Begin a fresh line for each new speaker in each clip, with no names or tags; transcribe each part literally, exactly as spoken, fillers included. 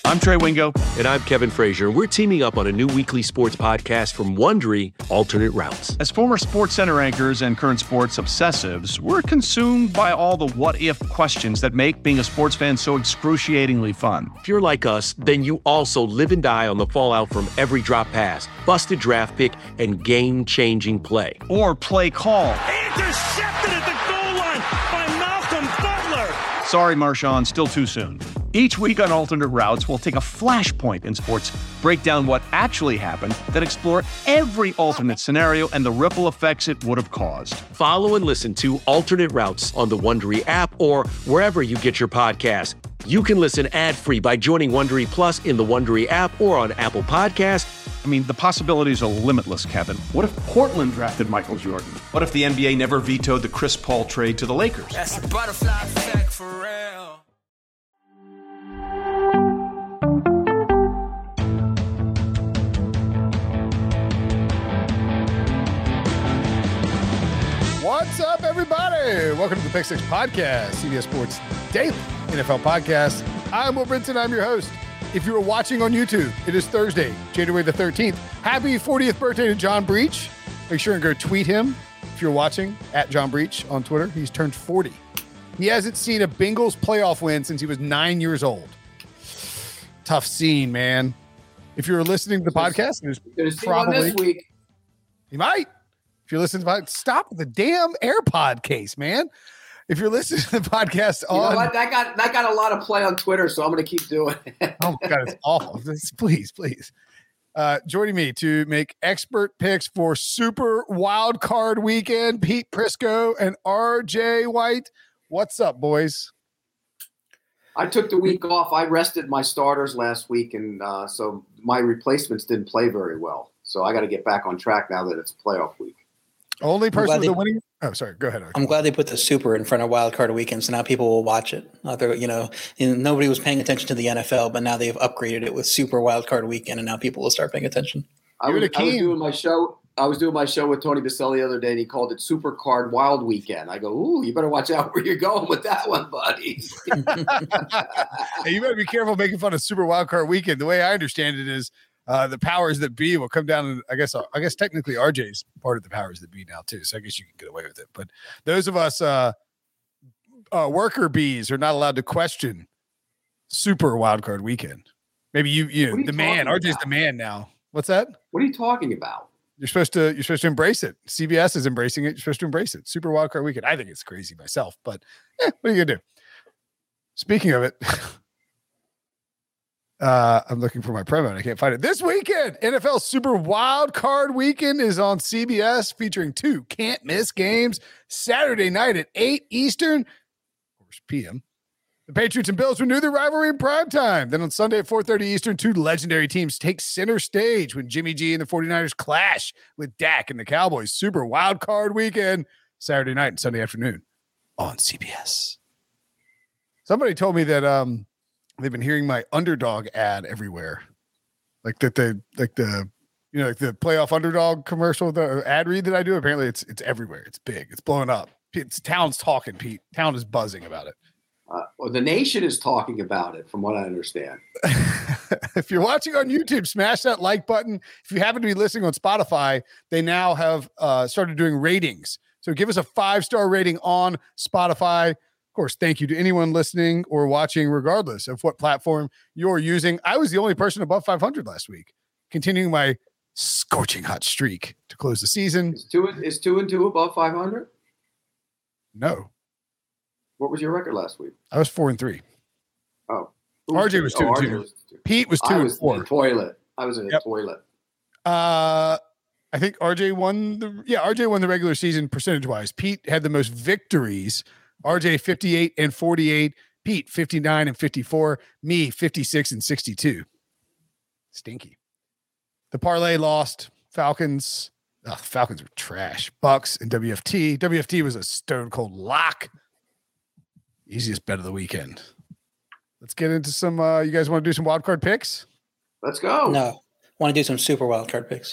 I'm Trey Wingo.
And I'm Kevin Frazier. We're teaming up on a new weekly sports podcast from Wondery, Alternate Routes.
As former Sports Center anchors and current sports obsessives, we're consumed by all the what-if questions that make being a sports fan so excruciatingly fun.
If you're like us, then you also live and die on the fallout from every drop pass, busted draft pick, and game-changing play.
Or play call.
Intercepted at the goal line by Malcolm Butler.
Sorry, Marshawn, still too soon. Each week on Alternate Routes, we'll take a flashpoint in sports, break down what actually happened, then explore every alternate scenario and the ripple effects it would have caused.
Follow and listen to Alternate Routes on the Wondery app or wherever you get your podcasts. You can listen ad-free by joining Wondery Plus in the Wondery app or on Apple Podcasts.
I mean, the possibilities are limitless, Kevin. What if Portland drafted Michael Jordan? What if the N B A never vetoed the Chris Paul trade to the Lakers?
That's a butterfly effect for real.
What's up, everybody? Welcome to the Pick Six Podcast, C B S Sports Daily N F L Podcast. I'm Will Brinson. I'm your host. If you are watching on YouTube, it is Thursday, January the thirteenth. Happy fortieth birthday to John Breach. Make sure and go tweet him if you're watching, at John Breach on Twitter. He's turned forty. He hasn't seen a Bengals playoff win since he was nine years old. Tough scene, man. If you're listening to the podcast, there's probably
this week.
He might. If you're listening to the podcast, stop with the damn AirPod case, man. If you're listening to the podcast on,
you know what? that got that got a lot of play on Twitter, so I'm going to keep doing it.
Oh my God, it's awful. Please, please. Uh, joining me to make expert picks for Super Wild Card Weekend, Pete Prisco and R J White. What's up, boys?
I took the week off. I rested my starters last week, and uh, so my replacements didn't play very well. So I got to get back on track now that it's playoff week.
Only person with
they,
the winning. Oh, sorry. Go ahead.
I'm glad they put the Super in front of Wild Card Weekend, so now people will watch it. Other, you know, nobody was paying attention to the N F L, but now they've upgraded it with Super Wild Card Weekend, and now people will start paying attention.
I was, I was doing my show. I was doing my show with Tony Baselli the other day, and he called it Super Card Wild Weekend. I go, ooh, you better watch out where you're going with that one, buddy.
Hey, you better be careful making fun of Super Wild Card Weekend. The way I understand it is, Uh, the powers that be will come down, and I guess I guess technically R J's part of the powers that be now too. So I guess you can get away with it. But those of us uh, uh, worker bees are not allowed to question Super Wild Card Weekend. Maybe you, you, know,
you
the man. R J's
about?
the man now. What's that?
What are you talking about?
You're supposed to you're supposed to embrace it. C B S is embracing it. You're supposed to embrace it. Super Wild Card Weekend. I think it's crazy myself, but eh, what are you gonna do? Speaking of it. Uh, I'm looking for my promo and I can't find it. This weekend, N F L Super Wild Card Weekend is on C B S, featuring two can't miss games. Saturday night at eight Eastern, of course, P M. The Patriots and Bills renew their rivalry in primetime. Then on Sunday at four thirty Eastern, two legendary teams take center stage when Jimmy G and the 49ers clash with Dak and the Cowboys. Super Wild Card Weekend, Saturday night and Sunday afternoon on C B S. Somebody told me that um. they've been hearing my underdog ad everywhere. Like that the like the you know like the playoff underdog commercial, the ad read that I do. Apparently it's it's everywhere. It's big. It's blowing up. It's town's talking, Pete. Town is buzzing about it.
Uh, well, the nation is talking about it, from what I understand.
If you're watching on YouTube, smash that like button. If you happen to be listening on Spotify, they now have uh, started doing ratings. So give us a five-star rating on Spotify. Of course, thank you to anyone listening or watching, regardless of what platform you're using. I was the only person above five hundred last week, continuing my scorching hot streak to close the season.
Is two, is two and two above five hundred?
No.
What was your record last week?
I was four and three.
Oh.
R J was two
oh,
and two.
was two.
Pete was two
I
and
was
four.
in the toilet. I was in a
Yep.
toilet.
Uh, I think R J won the yeah, R J won the regular season percentage-wise. Pete had the most victories. R J fifty-eight and forty-eight, Pete fifty-nine and fifty-four, me fifty-six and sixty-two. Stinky. The parlay lost. Falcons. Oh, Falcons were trash. Bucks and W F T. W F T was a stone cold lock. Easiest bet of the weekend. Let's get into some. Uh, you guys want to do some wild card picks?
Let's go.
No, want to do some super wild card picks.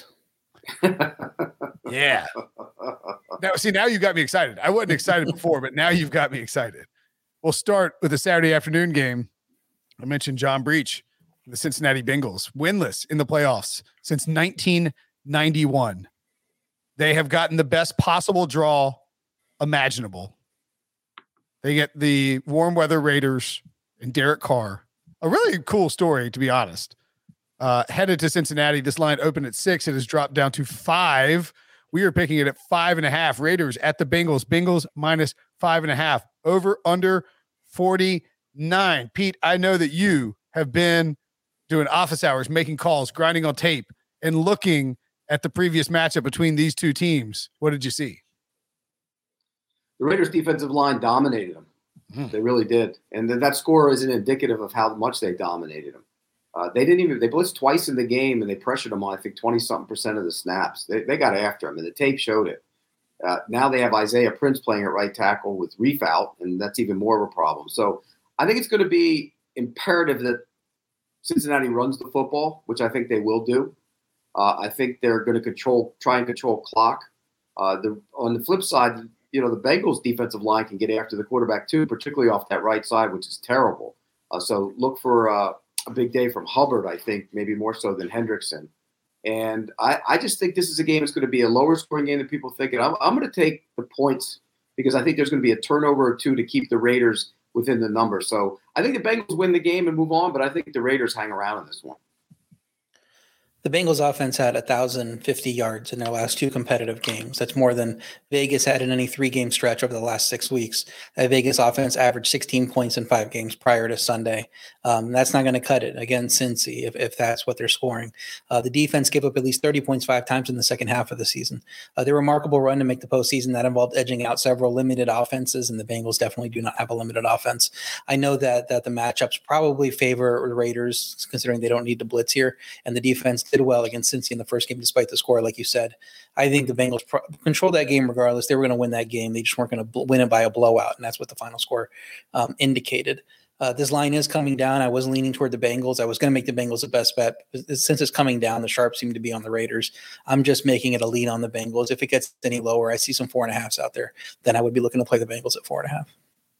Yeah. Now, see, now you got me excited. I wasn't excited before, but now you've got me excited. We'll start with the Saturday afternoon game. I mentioned John Breach The Cincinnati Bengals, winless in the playoffs since nineteen ninety-one. They have gotten the best possible draw imaginable. They get the warm weather Raiders and Derek Carr. A really cool story, to be honest. Uh, headed to Cincinnati. This line opened at six. It has dropped down to five. We are picking it at five and a half. Raiders at the Bengals. Bengals minus five and a half. Over under forty-nine. Pete, I know that you have been doing office hours, making calls, grinding on tape, and looking at the previous matchup between these two teams. What did you see?
The Raiders' defensive line dominated them.
Hmm.
They really did. And th- that score isn't indicative of how much they dominated them. Uh, they didn't even – they blitzed twice in the game, and they pressured them on, I think, twenty-something percent of the snaps. They, they got after them, and the tape showed it. Uh, now they have Isaiah Prince playing at right tackle with Reef out, and that's even more of a problem. So I think it's going to be imperative that Cincinnati runs the football, which I think they will do. Uh, I think they're going to control, try and control clock. Uh, the on the flip side, you know, the Bengals defensive line can get after the quarterback too, particularly off that right side, which is terrible. Uh, so look for uh, a big day from Hubbard, I think, maybe more so than Hendrickson. And I, I just think this is a game that's going to be a lower scoring game than people think. And I'm, I'm going to take the points because I think there's going to be a turnover or two to keep the Raiders within the number. So I think the Bengals win the game and move on, but I think the Raiders hang around in this one.
The Bengals offense had one thousand fifty yards in their last two competitive games. That's more than Vegas had in any three-game stretch over the last six weeks. That Vegas offense averaged sixteen points in five games prior to Sunday. Um, that's not going to cut it against Cincy if, if that's what they're scoring. Uh, the defense gave up at least thirty points five times in the second half of the season. Uh, their remarkable run to make the postseason, that involved edging out several limited offenses, and the Bengals definitely do not have a limited offense. I know that that the matchups probably favor the Raiders, considering they don't need to blitz here, and the defense did well against Cincy in the first game, despite the score, like you said. I think the Bengals pro- controlled that game regardless. They were going to win that game. They just weren't going to bl- win it by a blowout, and that's what the final score um, indicated. Uh, this line is coming down. I was leaning toward the Bengals. I was going to make the Bengals the best bet. Since it's coming down, the sharps seem to be on the Raiders. I'm just making it a lean on the Bengals. If it gets any lower, I see some four and a halves out there, then I would be looking to play the Bengals at four and a half.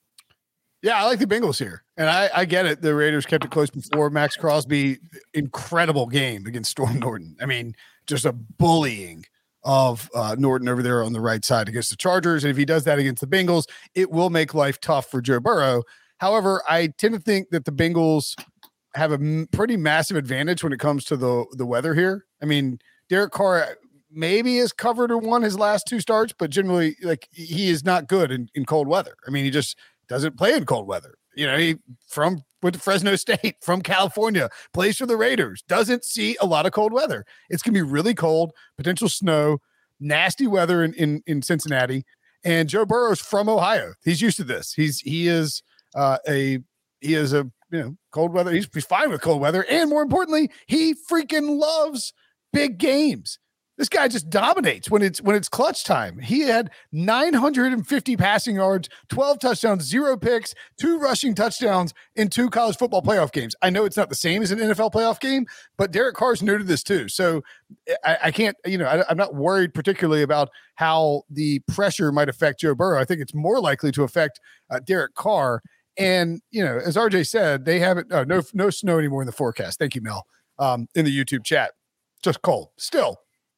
Yeah, I like the Bengals here. And I, I get it. The Raiders kept it close before. Max Crosby, incredible game against Storm Norton. I mean, just a bullying of uh, Norton over there on the right side against the Chargers. And if he does that against the Bengals, it will make life tough for Joe Burrow. However, I tend to think that the Bengals have a m- pretty massive advantage when it comes to the, the weather here. I mean, Derek Carr maybe has covered or won his last two starts, but generally, like, he is not good in, in cold weather. I mean, he just doesn't play in cold weather. You know, he from with Fresno State, from California, plays for the Raiders, doesn't see a lot of cold weather. It's going to be really cold, potential snow, nasty weather in, in, in Cincinnati. And Joe Burrow's from Ohio. He's used to this. He's, he is uh, a, he is a, you know, cold weather. He's, he's fine with cold weather. And more importantly, he freaking loves big games. This guy just dominates when it's when it's clutch time. He had nine hundred fifty passing yards, twelve touchdowns, zero picks, two rushing touchdowns in two college football playoff games. I know it's not the same as an N F L playoff game, but Derek Carr's new to this too. So I, I can't, you know, I, I'm not worried particularly about how the pressure might affect Joe Burrow. I think it's more likely to affect uh, Derek Carr. And, you know, as R J said, they haven't, uh, no, no snow anymore in the forecast. Thank you, Mel, um, in the YouTube chat. Just cold. Still.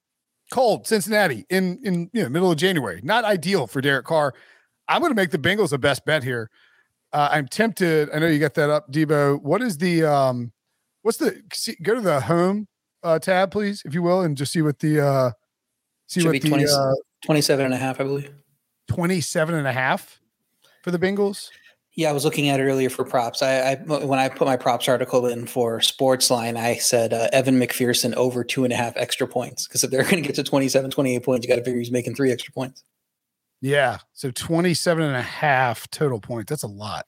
Cold Cincinnati in in you know middle of January, not ideal for Derek Carr. I'm going to make the Bengals the best bet here. Uh, I'm tempted. I know you got that up, Debo. What is the um? What's the see, go to the home uh, tab, please, if you will, and just see what the uh, see
Should
what
be
the
twenty,
uh,
twenty-seven and a half, I believe.
twenty-seven and a half for the Bengals.
Yeah, I was looking at it earlier for props. I, I when I put my props article in for Sportsline, I said uh, Evan McPherson over two and a half extra points. Because if they're going to get to twenty-seven, twenty-eight points, you got to figure he's making three extra points.
Yeah, so twenty-seven and a half total points. That's a lot.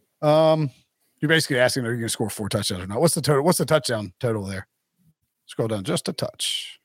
Um, you're basically asking are you going to score four touchdowns or not? What's the total? What's the touchdown total there? Scroll down just a touch.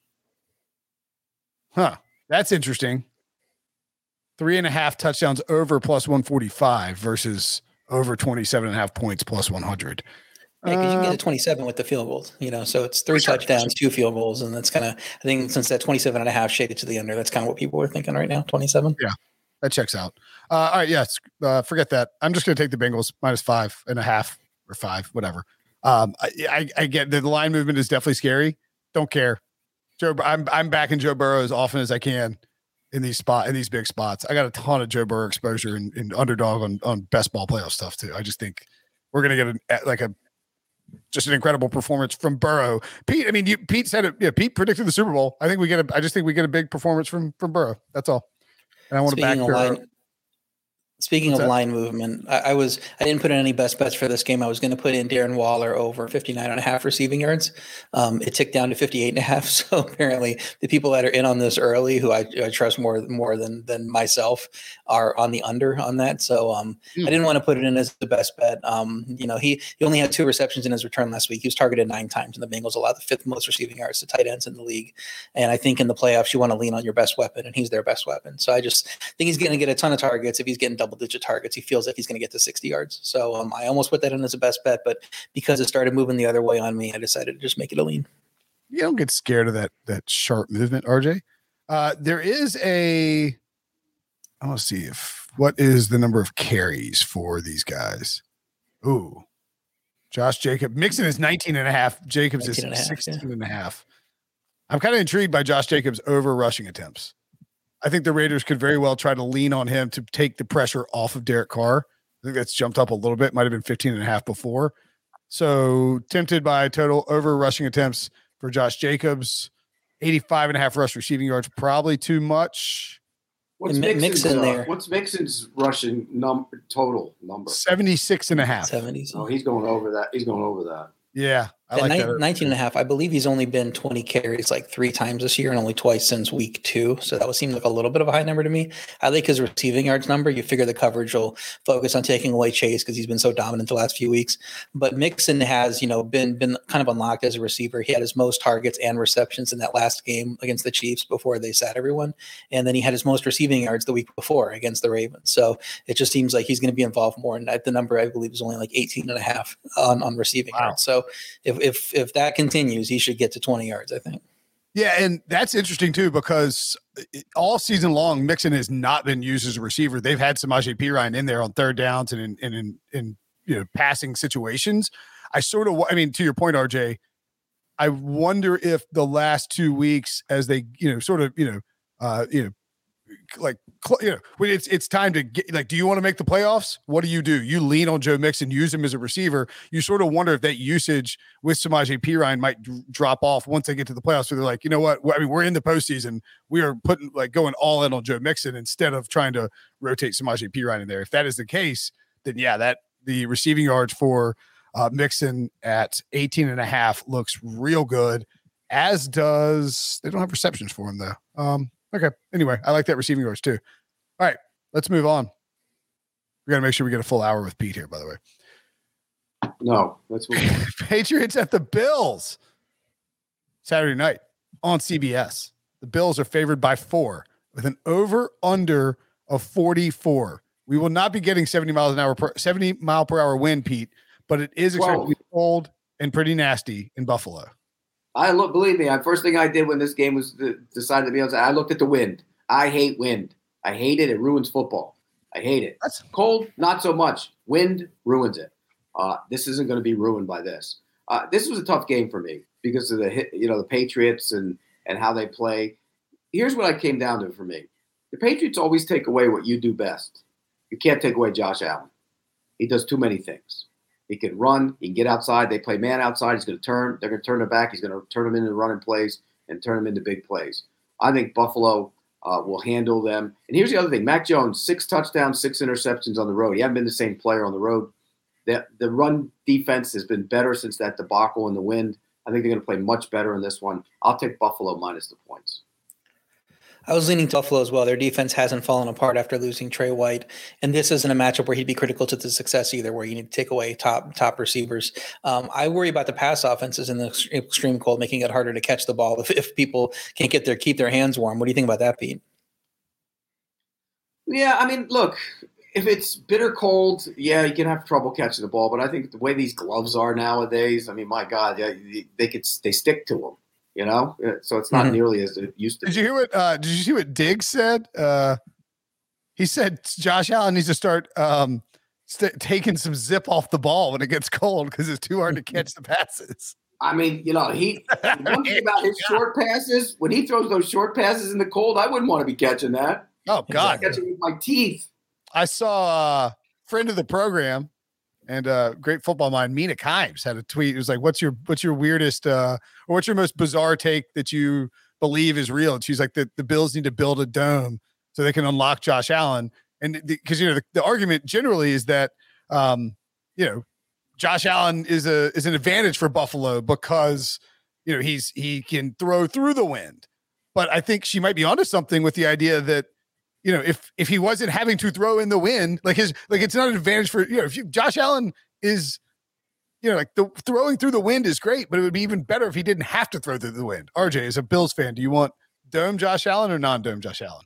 Huh, that's interesting. Three and a half touchdowns over plus one forty-five versus over twenty-seven and a half points plus one hundred.
Yeah, because you can get to twenty-seven with the field goals, you know, so it's three sure, touchdowns, two field goals. And that's kind of, I think since that twenty-seven and a half shaded to the under, that's kind of what people are thinking right now. twenty-seven.
Yeah, that checks out. Uh, all right. Yes. Uh, forget that. I'm just going to take the Bengals minus five and a half or five, whatever. Um, I, I, I get that the line movement is definitely scary. Don't care. Joe, I'm I'm backing Joe Burrow as often as I can in these spot in these big spots. I got a ton of Joe Burrow exposure and, and underdog on on best ball playoff stuff too. I just think we're gonna get a, like a just an incredible performance from Burrow. Pete, I mean, you, Pete said it. Yeah, Pete predicted the Super Bowl. I think we get a. I just think we get a big performance from from Burrow. That's all. And I want to back Burrow.
Line, speaking What's of that? line movement, I, I was I didn't put in any best bets for this game. I was going to put in Darren Waller over fifty-nine and a half receiving yards. Um, it ticked down to fifty-eight and a half. So apparently, the people that are in on this early, who I, I trust more more than than myself, are on the under on that. So um, mm. I didn't want to put it in as the best bet. Um, you know, he he only had two receptions in his return last week. He was targeted nine times, and the Bengals allowed the fifth most receiving yards to tight ends in the league. And I think in the playoffs, you want to lean on your best weapon, and he's their best weapon. So I just think he's going to get a ton of targets. If he's getting double digit targets, he feels like he's going to get to sixty yards. So um, I almost put that in as a best bet, but because it started moving the other way on me, I decided to just make it a lean.
You don't get scared of that that sharp movement, R J. Uh, there is a. I want to see if what is the number of carries for these guys. Ooh, Josh Jacobs. Mixon is nineteen and a half. Jacobs is sixteen yeah. and a half. I'm kind of intrigued by Josh Jacobs over rushing attempts. I think the Raiders could very well try to lean on him to take the pressure off of Derek Carr. I think that's jumped up a little bit. Might have been fifteen and a half before. So tempted by total over rushing attempts for Josh Jacobs. eighty-five and a half rush receiving yards. Probably too much.
What's Mixon's, Mixon there? Uh, what's Mixon's rushing number total number?
seventy-six and a half.
seventy.
Oh, he's going over that. He's going over that.
Yeah. I like
that. nineteen and a half. I believe he's only been twenty carries like three times this year and only twice since week two. So that would seem like a little bit of a high number to me. I like his receiving yards number. You figure the coverage will focus on taking away Chase because he's been so dominant the last few weeks. But Mixon has, you know, been been kind of unlocked as a receiver. He had his most targets and receptions in that last game against the Chiefs before they sat everyone. And then he had his most receiving yards the week before against the Ravens. So it just seems like he's going to be involved more. And the number, I believe, is only like eighteen and a half on, on receiving wow. yards. So if if if that continues, he should get to twenty yards, I think.
Yeah, and that's interesting too because all season long, Mixon has not been used as a receiver. They've had Samaje Perine in there on third downs and in in, in, in you know passing situations. I sort of, I mean, to your point, R J, I wonder if the last two weeks, as they you know sort of you know uh, you know like you know when it's it's time to get like, do you want to make the playoffs? What do you do? You lean on Joe Mixon, use him as a receiver. You sort of wonder if that usage with Samaje Perine might d- drop off once they get to the playoffs. So they're like, you know what? I mean, we're in the postseason. We are putting like going all in on Joe Mixon instead of trying to rotate Samaje Perine in there. If that is the case, then yeah, that the receiving yards for uh, Mixon at eighteen and a half looks real good. As does they don't have receptions for him though. Um, Okay. Anyway, I like that receiving yards too. All right, let's move on. We got to make sure we get a full hour with Pete here, by the way.
No, let's move on.
Patriots at the Bills. Saturday night on C B S. The Bills are favored by four with an over-under of forty-four. We will not be getting seventy miles an hour per seventy mile per hour wind, Pete, but it is expected to be cold and pretty nasty in Buffalo.
I look, believe me, the first thing I did when this game was decided to be on, I looked at the wind. I hate wind. I hate it. It ruins football. I hate it. That's cold, not so much. Wind ruins it. Uh, this isn't going to be ruined by this. Uh, this was a tough game for me because of the hit, you know, the Patriots and and how they play. Here's what I came down to for me: the Patriots always take away what you do best. You can't take away Josh Allen. He does too many things. He can run. He can get outside. They play man outside. He's going to turn. They're going to turn it back. He's going to turn them into running plays and turn them into big plays. I think Buffalo uh, will handle them. And here's the other thing. Mac Jones, six touchdowns, six interceptions on the road. He hasn't been the same player on the road. The, the run defense has been better since that debacle in the wind. I think they're going to play much better in this one. I'll take Buffalo minus the points.
I was leaning to Buffalo as well. Their defense hasn't fallen apart after losing Trey White. And this isn't a matchup where he'd be critical to the success either, where you need to take away top top receivers. Um, I worry about the pass offenses in the extreme cold, making it harder to catch the ball if, if people can't get their keep their hands warm. What do you think about that, Pete?
Yeah, I mean, look, if it's bitter cold, yeah, you can have trouble catching the ball. But I think the way these gloves are nowadays, I mean, my God, they, they could they stick to them. You know, so it's not mm-hmm. nearly as it used to.
Did
be.
you hear what? Uh, did you see what Diggs said? Uh, he said Josh Allen needs to start um, st- taking some zip off the ball when it gets cold because it's too hard to catch the passes.
I mean, you know, he one thing about his short passes, when he throws those short passes in the cold, I wouldn't want to be catching that.
Oh, God.
Catching with my teeth.
I saw a friend of the program and uh great football mind, Mina Kimes, had a tweet. It was like, what's your what's your weirdest uh or what's your most bizarre take that you believe is real? And she's like, the, the Bills need to build a dome so they can unlock Josh Allen. And because, you know, the, the argument generally is that, um, you know, Josh Allen is a is an advantage for Buffalo because, you know, he's he can throw through the wind. But I think she might be onto something with the idea that, you know, if if he wasn't having to throw in the wind, like his like it's not an advantage for, you know, if you, Josh Allen is, you know, like the throwing through the wind is great, but it would be even better if he didn't have to throw through the wind. R J, as a Bills fan, do you want dome Josh Allen or non-dome Josh Allen?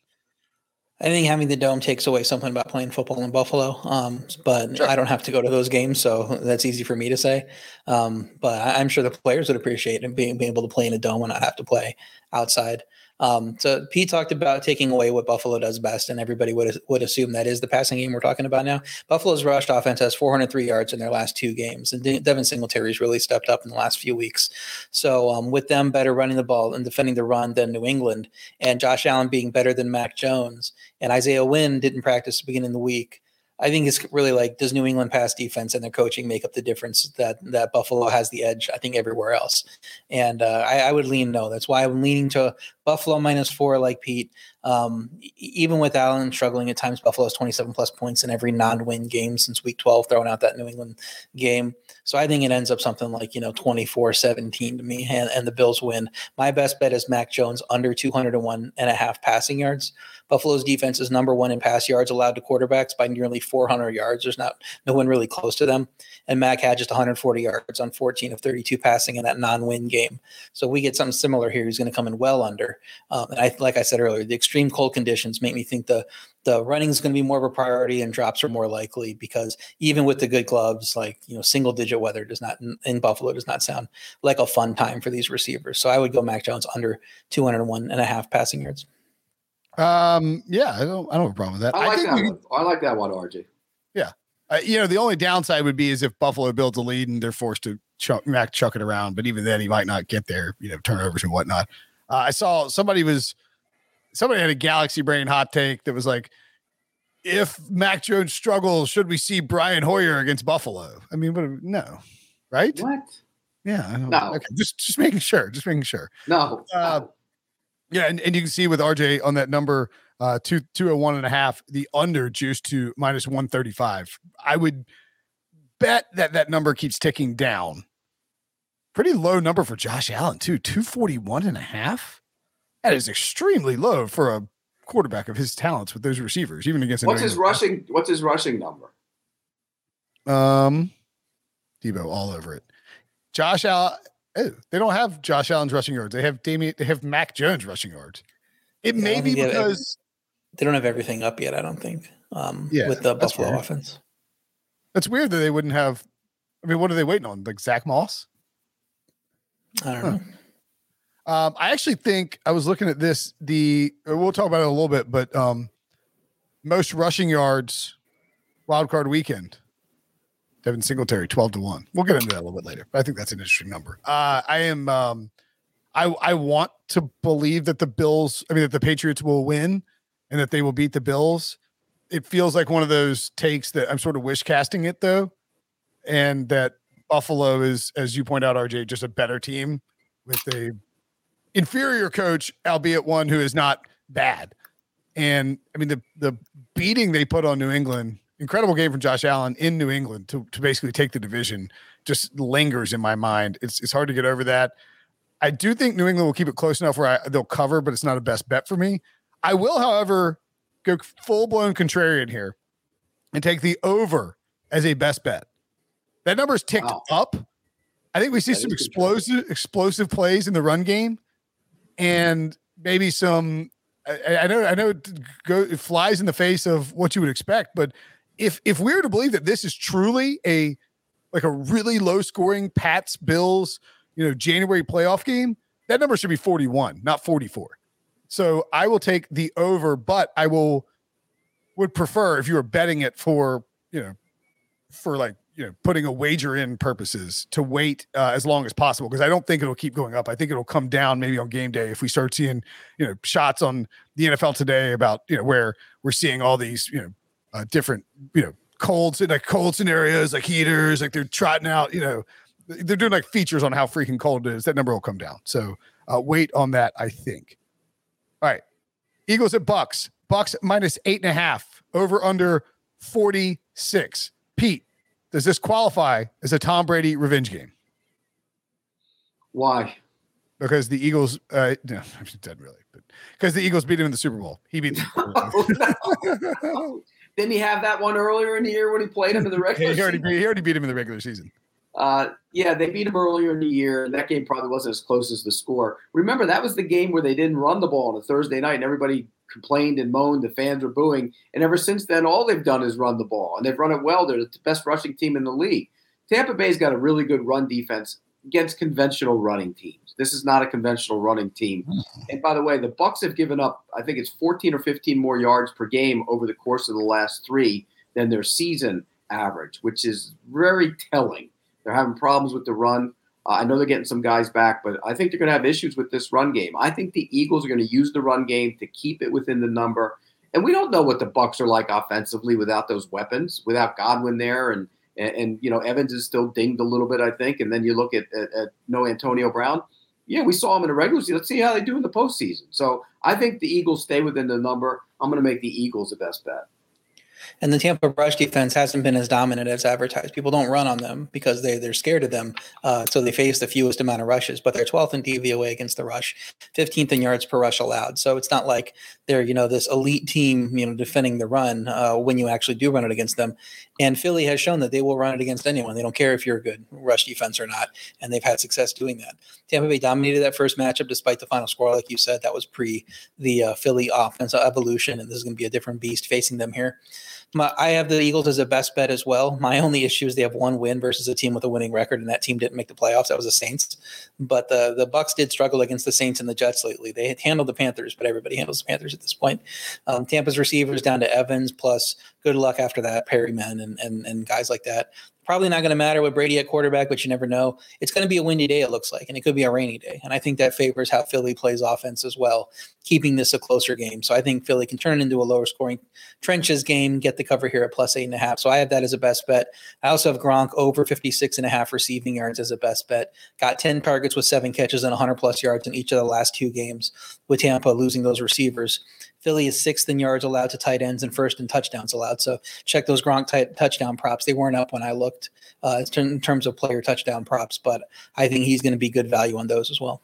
I think having the dome takes away something about playing football in Buffalo, um, but
Sure.
I don't have to go to those games, so that's easy for me to say. Um, but I, I'm sure the players would appreciate it, being, being able to play in a dome and not have to play outside. Um, so Pete talked about taking away what Buffalo does best, and everybody would would assume that is the passing game we're talking about now. Buffalo's rushed offense has four hundred three yards in their last two games, and De- Devin Singletary's really stepped up in the last few weeks. So um, with them better running the ball and defending the run than New England, and Josh Allen being better than Mac Jones, and Isaiah Wynn didn't practice to begin in the week, I think it's really like, does New England pass defense and their coaching make up the difference that that Buffalo has the edge, I think, everywhere else? And uh, I, I would lean no. That's why I'm leaning to Buffalo minus four, like Pete. Um, even with Allen struggling at times, Buffalo has twenty-seven plus points in every non-win game since week twelve, throwing out that New England game. So I think it ends up something like, you know, twenty-four seventeen to me, and, and the Bills win. My best bet is Mac Jones under two hundred one and a half passing yards. Buffalo's defense is number one in pass yards allowed to quarterbacks by nearly four hundred yards. There's not no one really close to them. And Mac had just one hundred forty yards on fourteen of thirty-two passing in that non-win game. So we get something similar here. He's going to come in well under. Um, and I, like I said earlier, the extreme cold conditions make me think the the running is going to be more of a priority and drops are more likely, because even with the good gloves, like, you know, single digit weather does not in Buffalo does not sound like a fun time for these receivers. So I would go Mac Jones under two hundred one and a half passing yards.
Um, yeah, I don't, I don't have a problem with that.
I like
I think
that
we,
one. I like that one, R J.
Yeah. Uh, you know, the only downside would be is if Buffalo builds a lead and they're forced to chuck, Mac chuck it around. But even then, he might not get there, you know, turnovers and whatnot. Uh, I saw somebody was, somebody had a Galaxy Brain hot take that was like, if Mac Jones struggles, should we see Brian Hoyer against Buffalo? I mean, what, no, right?
What?
Yeah. I don't,
No.
Okay. Just, just making sure, just making sure.
No.
Uh, Yeah, and, and you can see with R J on that number, uh, two two oh one and a half, the under juiced to minus one thirty five. I would bet that that number keeps ticking down. Pretty low number for Josh Allen too, two forty one and a half. That is extremely low for a quarterback of his talents with those receivers, even against.
What's his rushing? What's his rushing number?
Um, Debo all over it. Josh Allen. Oh, they don't have Josh Allen's rushing yards. They have Damian. They have Mac Jones rushing yards. It
Yeah,
may be
they have every-
because
They don't have everything up yet, I don't think, um,
Yeah,
with the
that's
Buffalo
fair.
offense.
that's weird that they wouldn't have. I mean, what are they waiting on? Like Zach Moss?
I don't
Huh.
know.
Um, I actually think I was looking at this. The we'll talk about it a little bit, but um, most rushing yards, wild card weekend. Devin Singletary, twelve to one. We'll get into that a little bit later, but I think that's an interesting number. Uh, I am, um, I, I want to believe that the Bills, I mean, that the Patriots will win and that they will beat the Bills. It feels like one of those takes that I'm sort of wish casting it though. And that Buffalo is, as you point out, R J, just a better team with a inferior coach, albeit one who is not bad. And I mean, the, the beating they put on New England, incredible game from Josh Allen in New England to, to basically take the division, just lingers in my mind. It's it's hard to get over that. I do think New England will keep it close enough where I, they'll cover, but it's not a best bet for me. I will, however, go full-blown contrarian here and take the over as a best bet. That number's ticked
Wow.
up. I think we see
That
some
is
explosive explosive plays in the run game and maybe some I, I know I know it, go, it flies in the face of what you would expect, but if if we're to believe that this is truly a like a really low scoring Pats Bills, you know, January playoff game, that number should be forty-one, not forty-four. So I will take the over, but I will would prefer if you were betting it for, you know, for like, you know, putting a wager in purposes to wait uh, as long as possible, because I don't think it'll keep going up. I think it'll come down maybe on game day if we start seeing, you know, shots on the N F L Today about, you know, where we're seeing all these, you know, uh, different, you know, cold, like cold scenarios, like heaters, like they're trotting out, you know, they're doing like features on how freaking cold it is. That number will come down. So uh, wait on that, I think. All right. Eagles at Bucks. Bucks minus eight and a half. Over under forty-six. Pete, does this qualify as a Tom Brady revenge game?
Why?
Because the Eagles, uh, no, I'm dead really, but because the Eagles beat him in the Super Bowl. He beat them.
no. Didn't he have that one earlier in the year when he played him in the regular
he already,
season?
He already beat him in the regular season.
Uh, yeah, they beat him earlier in the year, and that game probably wasn't as close as the score. Remember, that was the game where they didn't run the ball on a Thursday night, and everybody complained and moaned. The fans were booing. And ever since then, all they've done is run the ball, and they've run it well. They're the best rushing team in the league. Tampa Bay's got a really good run defense against conventional running teams. This is not a conventional running team. And by the way, the Bucs have given up, I think it's fourteen or fifteen more yards per game over the course of the last three than their season average, which is very telling. They're having problems with the run. Uh, I know they're getting some guys back, but I think they're going to have issues with this run game. I think the Eagles are going to use the run game to keep it within the number. And we don't know what the Bucs are like offensively without those weapons, without Godwin there. And, and, and you know, Evans is still dinged a little bit, I think. And then you look at, at, at no Antonio Brown. Yeah, we saw him in the regular season. Let's see how they do in the postseason. So I think the Eagles stay within the number. I'm going to make the Eagles the best bet.
And the Tampa rush defense hasn't been as dominant as advertised. People don't run on them because they, they're scared of them. Uh, so they face the fewest amount of rushes, but they're twelfth in D V O A against the rush, fifteenth in yards per rush allowed. So it's not like they're, you know, this elite team, you know, defending the run uh, when you actually do run it against them. And Philly has shown that they will run it against anyone. They don't care if you're a good rush defense or not. And they've had success doing that. Tampa Bay dominated that first matchup despite the final score. Like you said, that was pre the uh, Philly offensive evolution. And this is going to be a different beast facing them here. My, I have the Eagles as a best bet as well. My only issue is they have one win versus a team with a winning record, and that team didn't make the playoffs. That was the Saints. But the the Bucs did struggle against the Saints and the Jets lately. They had handled the Panthers, but everybody handles the Panthers at this point. Um, Tampa's receivers down to Evans, plus good luck after that, Perryman and and, and guys like that. Probably not going to matter with Brady at quarterback, but you never know. It's going to be a windy day, it looks like, and it could be a rainy day. And I think that favors how Philly plays offense as well, keeping this a closer game. So I think Philly can turn it into a lower scoring trenches game, get the cover here at plus eight and a half. So I have that as a best bet. I also have Gronk over fifty-six and a half receiving yards as a best bet. Got ten targets with seven catches and one hundred plus yards in each of the last two games with Tampa losing those receivers. Philly is sixth in yards allowed to tight ends and first in touchdowns allowed. So check those Gronk t- touchdown props. They weren't up when I looked uh, in terms of player touchdown props, but I think he's going to be good value on those as well.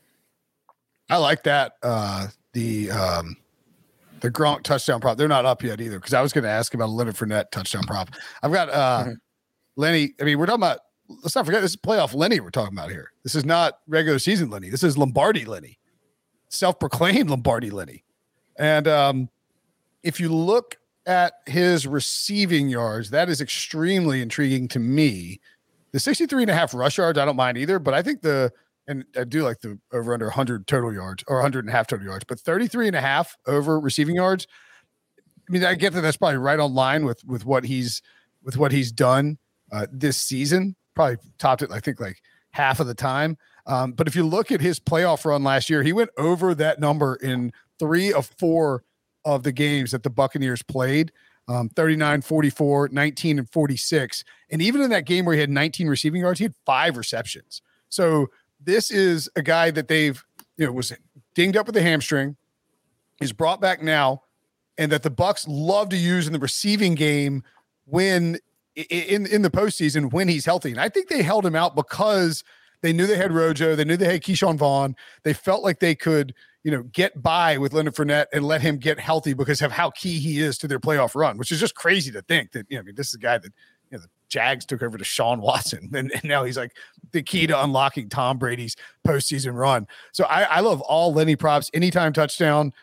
I like that. Uh, the um, the Gronk touchdown prop. They're not up yet either, because I was going to ask about a Leonard Fournette touchdown prop. I've got uh, mm-hmm. Lenny. I mean, we're talking about, let's not forget, this is playoff Lenny we're talking about here. This is not regular season Lenny. This is Lombardi Lenny, self-proclaimed Lombardi Lenny. And um, if you look at his receiving yards, that is extremely intriguing to me. The sixty-three and a half rush yards, I don't mind either, but I think the, and I do like the over under one hundred total yards or one hundred and a half total yards, but thirty-three and a half over receiving yards. I mean, I get that that's probably right on line with, with what he's, with what he's done uh, this season, probably topped it, I think, like half of the time. Um, but if you look at his playoff run last year, he went over that number in three of four of the games that the Buccaneers played, um, thirty-nine, forty-four, nineteen, and forty-six. And even in that game where he had nineteen receiving yards, he had five receptions. So this is a guy that they've, you know, was dinged up with a hamstring, is brought back now, and that the Bucs love to use in the receiving game when in, in the postseason when he's healthy. And I think they held him out because they knew they had Rojo, they knew they had Keyshawn Vaughn. They felt like they could, you know, get by with Leonard Fournette and let him get healthy because of how key he is to their playoff run, which is just crazy to think that, you know, I mean, this is a guy that, you know, the Jags took over to Sean Watson, and, and now he's like the key to unlocking Tom Brady's postseason run. So I, I love all Lenny props, anytime touchdown.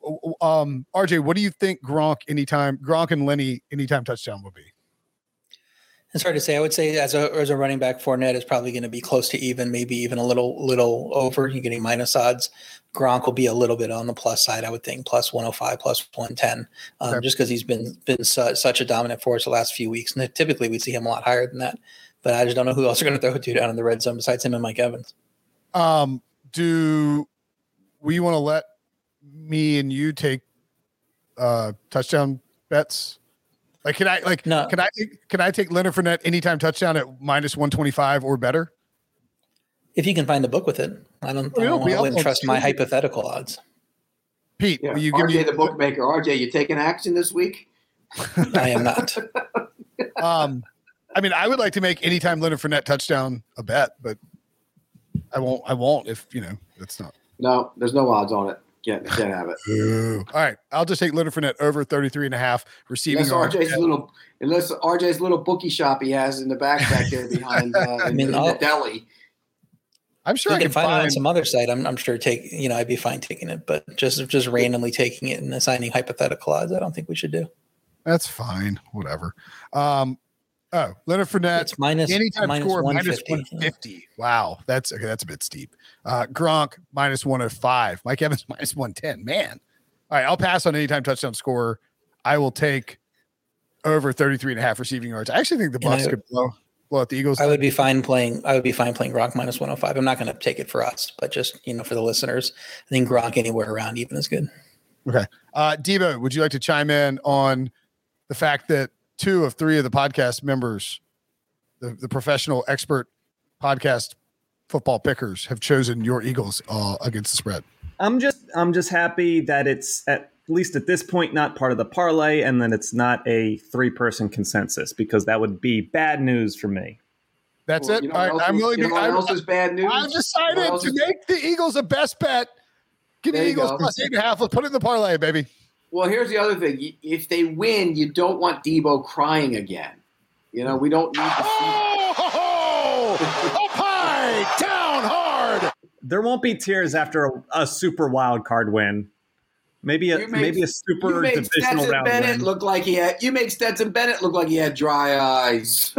Um, R J, what do you think Gronk anytime, Gronk and Lenny anytime touchdown will be?
It's hard to say. I would say as a as a running back, Fournette is probably going to be close to even, maybe even a little little over. You're getting minus odds. Gronk will be a little bit on the plus side, I would think, plus one oh five, plus one ten, um, okay. just because he's been been su- such a dominant force the last few weeks. And typically we see him a lot higher than that. But I just don't know who else are going to throw it to down in the red zone besides him and Mike Evans.
Um, do we want to let me and you take uh, touchdown bets? Like, can I like no. can I can I take Leonard Fournette anytime touchdown at minus one twenty-five or better?
If you can find the book with it, I don't. I, don't, I wouldn't trust my hypothetical odds.
Pete,
yeah.
will you
R J
give me
the bookmaker? R J, you taking action this week?
I am not.
um, I mean, I would like to make anytime Leonard Fournette touchdown a bet, but I won't. I won't if you know that's not.
No, there's no odds on it. Can't, can't have it.
Ooh. All right. I'll just take Leonard Fournette over thirty-three and a half receiving.
Unless R J's little, unless R J's little bookie shop he has in the back back there behind uh, I mean, in, in the deli.
I'm sure
you
I
can
can
find,
find
it on some other site. I'm, I'm sure take, you know, I'd be fine taking it, but just, just randomly taking it and assigning hypothetical odds, I don't think we should do.
That's fine. Whatever. Um, Oh, Leonard Fournette.
It's minus,
anytime
minus
score
one
minus
fifty.
one fifty. Wow. That's okay. That's a bit steep. Uh, Gronk minus one oh five. Mike Evans minus one ten. Man. All right. I'll pass on anytime touchdown scorer. I will take over thirty-three and a half receiving yards. I actually think the Bucs could blow, blow out the Eagles.
I would be fine playing. I would be fine playing Gronk minus one oh five. I'm not going to take it for us, but just, you know, for the listeners, I think Gronk anywhere around even is good.
Okay. Uh, Debo, would you like to chime in on the fact that two of three of the podcast members, the, the professional expert podcast football pickers, have chosen your Eagles uh, against the spread?
I'm just I'm just happy that it's at least at this point not part of the parlay, and then it's not a three-person consensus, because that would be bad news for me.
That's
well,
it.
You know
All right, I'm willing
you
to.
know what
I'm,
else is bad news?
I've decided
you know
to
is,
make the Eagles a best bet. Give me the Eagles plus eight and a half. Let's put it in the parlay, baby.
Well, here's the other thing. If they win, you don't want Debo crying again. You know, we don't need to see
oh, ho, ho. Up high, down hard.
There won't be tears after a, a super wild card win. Maybe a
made,
maybe a super
you made
divisional
Stetson
round
Bennett
win.
Look like he had. You made Stetson Bennett look like he had dry eyes.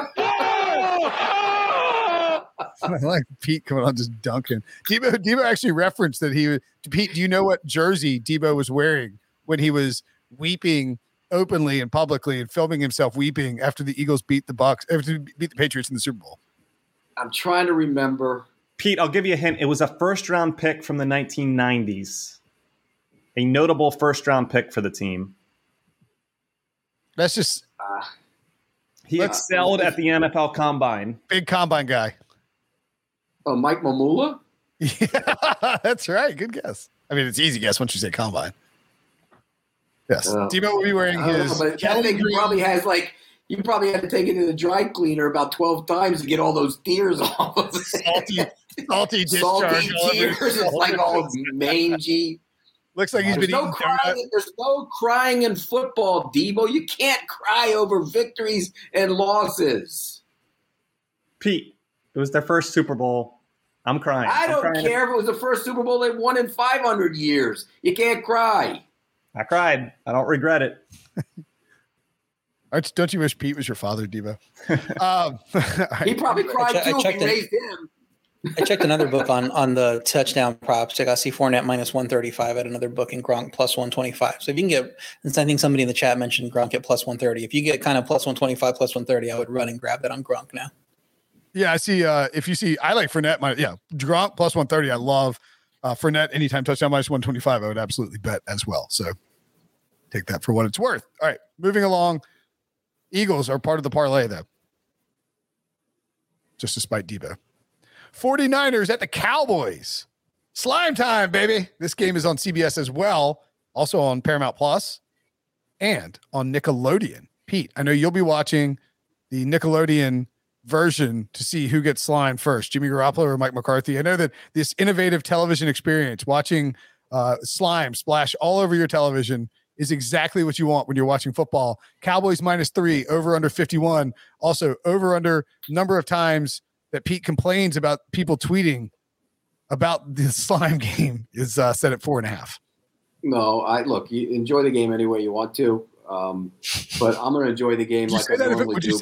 I like Pete coming on just dunking. Debo, Debo actually referenced that he Pete, do you know what jersey Debo was wearing when he was weeping openly and publicly and filming himself weeping after the Eagles beat the Bucs, after they beat the Patriots in the Super Bowl?
I'm trying to remember.
Pete, I'll give you a hint. It was a first round pick from the nineteen nineties. A notable first round pick for the team.
That's just
Uh,
he
uh,
excelled at the N F L Combine.
big combine guy.
oh, Mike Mamula?
Yeah, that's right. Good guess. I mean, it's easy guess once you say combine. Yes.
Uh,
Debo will be wearing
I don't
his.
know, but that thing probably has like you probably had to take it to the dry cleaner about twelve times to get all those tears off of it.
salty, salty discharge.
Salty
all over
tears.
his
It's like all
shoulders.
mangy.
Looks like he's
There's
been
no
eating
crying.
donuts.
There's no crying in football, Debo. You can't cry over victories and losses.
Pete, it was their first Super Bowl. I'm crying.
I
I'm
don't
crying.
care if it was the first Super Bowl they won in five hundred years. You can't cry.
I cried. I don't regret it.
Aren't- Don't you wish Pete was your father, Debo? um, all right.
He probably cried
I che- I
too if
checked
he
it.
raised him.
I checked another book on on the touchdown props. I got C Fournette minus one thirty-five at another book and Gronk plus one twenty-five. So if you can get, and I think somebody in the chat mentioned Gronk at plus one thirty. If you get kind of plus one twenty-five, plus one thirty, I would run and grab that on Gronk now.
Yeah, I see. Uh, if you see, I like Fournette. My, yeah, Gronk plus one thirty. I love uh, Fournette anytime touchdown minus one twenty-five. I would absolutely bet as well. So take that for what it's worth. All right, moving along. Eagles are part of the parlay, though. Just despite Debo. forty-niners at the Cowboys. Slime time, baby. This game is on C B S as well. Also on Paramount Plus and on Nickelodeon. Pete, I know you'll be watching the Nickelodeon version to see who gets slime first, Jimmy Garoppolo or Mike McCarthy. I know that this innovative television experience, watching uh, slime splash all over your television, is exactly what you want when you're watching football. Cowboys minus three, over under fifty-one. Also, over under number of times that Pete complains about people tweeting about the slime game is uh, set at four and a half.
No, I look. You enjoy the game any way you want to, um, but I'm going to enjoy the game
Would you
like
say
I
that if it-
normally
would
do.
you say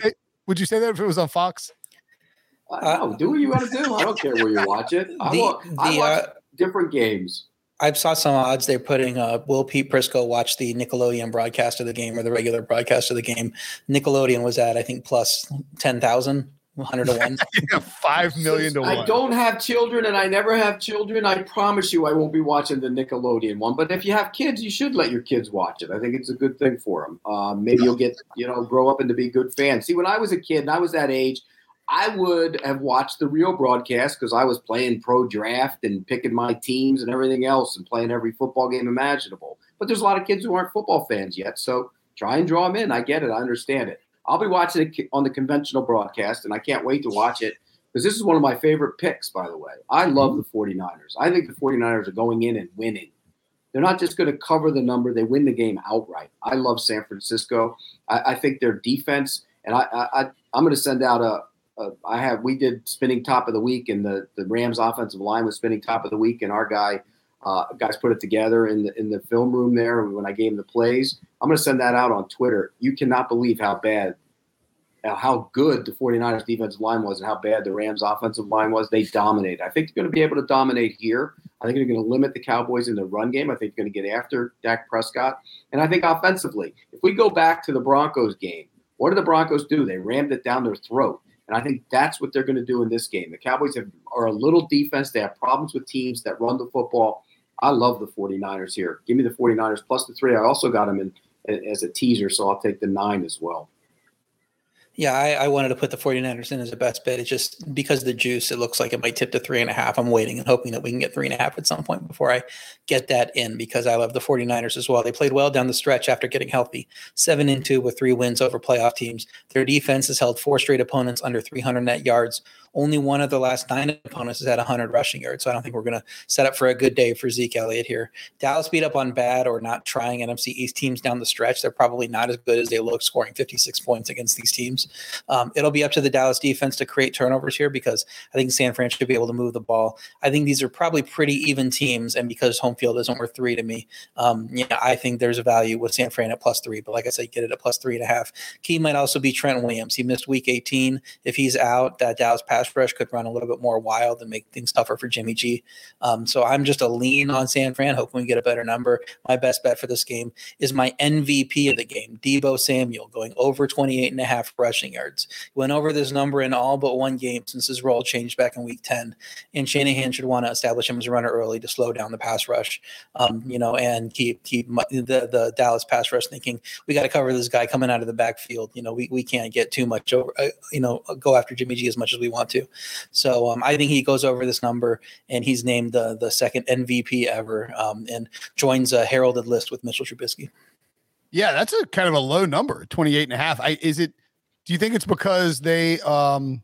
Would you say that if it was on Fox?
Uh, no, do what you want to do. I don't care where you watch it. I,
The-
wa- I
the,
watch
uh,
different games.
I saw some odds they're putting uh, will Pete Prisco watch the Nickelodeon broadcast of the game or the regular broadcast of the game. Nickelodeon was at, I think, plus ten thousand, one hundred to one.
Yeah, five million to one.
I don't have children and I never have children. I promise you I won't be watching the Nickelodeon one. But if you have kids, you should let your kids watch it. I think it's a good thing for them. Uh, maybe you'll get, you know, grow up and to be good fans. See, when I was a kid and I was that age, I would have watched the real broadcast because I was playing pro draft and picking my teams and everything else and playing every football game imaginable. But there's a lot of kids who aren't football fans yet. So try and draw them in. I get it. I understand it. I'll be watching it on the conventional broadcast, and I can't wait to watch it because this is one of my favorite picks, by the way. I love the 49ers. I think the 49ers are going in and winning. They're not just going to cover the number. They win the game outright. I love San Francisco. I, I think their defense, and I, I, I'm going to send out a, Uh, I have. We did spinning top of the week, and the, the Rams offensive line was spinning top of the week, and our guy uh, guys put it together in the in the film room there. When I gave him the plays, I'm going to send that out on Twitter. You cannot believe how bad, uh, how good the 49ers defensive line was, and how bad the Rams offensive line was. They dominated. I think they're going to be able to dominate here. I think they're going to limit the Cowboys in the run game. I think they're going to get after Dak Prescott, and I think offensively, if we go back to the Broncos game, what did the Broncos do? They rammed it down their throat. And I think that's what they're going to do in this game. The Cowboys have, are a little defense. They have problems with teams that run the football. I love the 49ers here. Give me the 49ers plus the three. I also got them in as a teaser, so I'll take the nine as well.
Yeah, I, I wanted to put the 49ers in as a best bet. It's just because of the juice, it looks like it might tip to three and a half. I'm waiting and hoping that we can get three and a half at some point before I get that in because I love the 49ers as well. They played well down the stretch after getting healthy. Seven and two with three wins over playoff teams. Their defense has held four straight opponents under three hundred net yards. Only one of the last nine opponents has had one hundred rushing yards. So I don't think we're going to set up for a good day for Zeke Elliott here. Dallas beat up on bad or not trying N F C East teams down the stretch. They're probably not as good as they look, scoring fifty-six points against these teams. Um, it'll be up to the Dallas defense to create turnovers here because I think San Fran should be able to move the ball. I think these are probably pretty even teams, and because home field isn't worth three to me, um, yeah, I think there's a value with San Fran at plus three. But like I said, get it at plus three and a half. Key might also be Trent Williams. He missed week eighteen. If he's out, that Dallas pass rush could run a little bit more wild and make things tougher for Jimmy G. Um, so I'm just a lean on San Fran, hoping we get a better number. My best bet for this game is my M V P of the game, Deebo Samuel, going over twenty-eight and a half rushing yards. Went over this number in all but one game since his role changed back in week ten. And Shanahan should want to establish him as a runner early to slow down the pass rush, um, you know, and keep keep the, the Dallas pass rush thinking we got to cover this guy coming out of the backfield. You know, we, we can't get too much over, uh, you know, go after Jimmy G as much as we want to. So um, I think he goes over this number, and he's named the the second M V P ever, um, and joins a heralded list with Mitchell Trubisky.
Yeah, that's a kind of a low number, twenty-eight and a half. I, is it, do you think it's because they, um,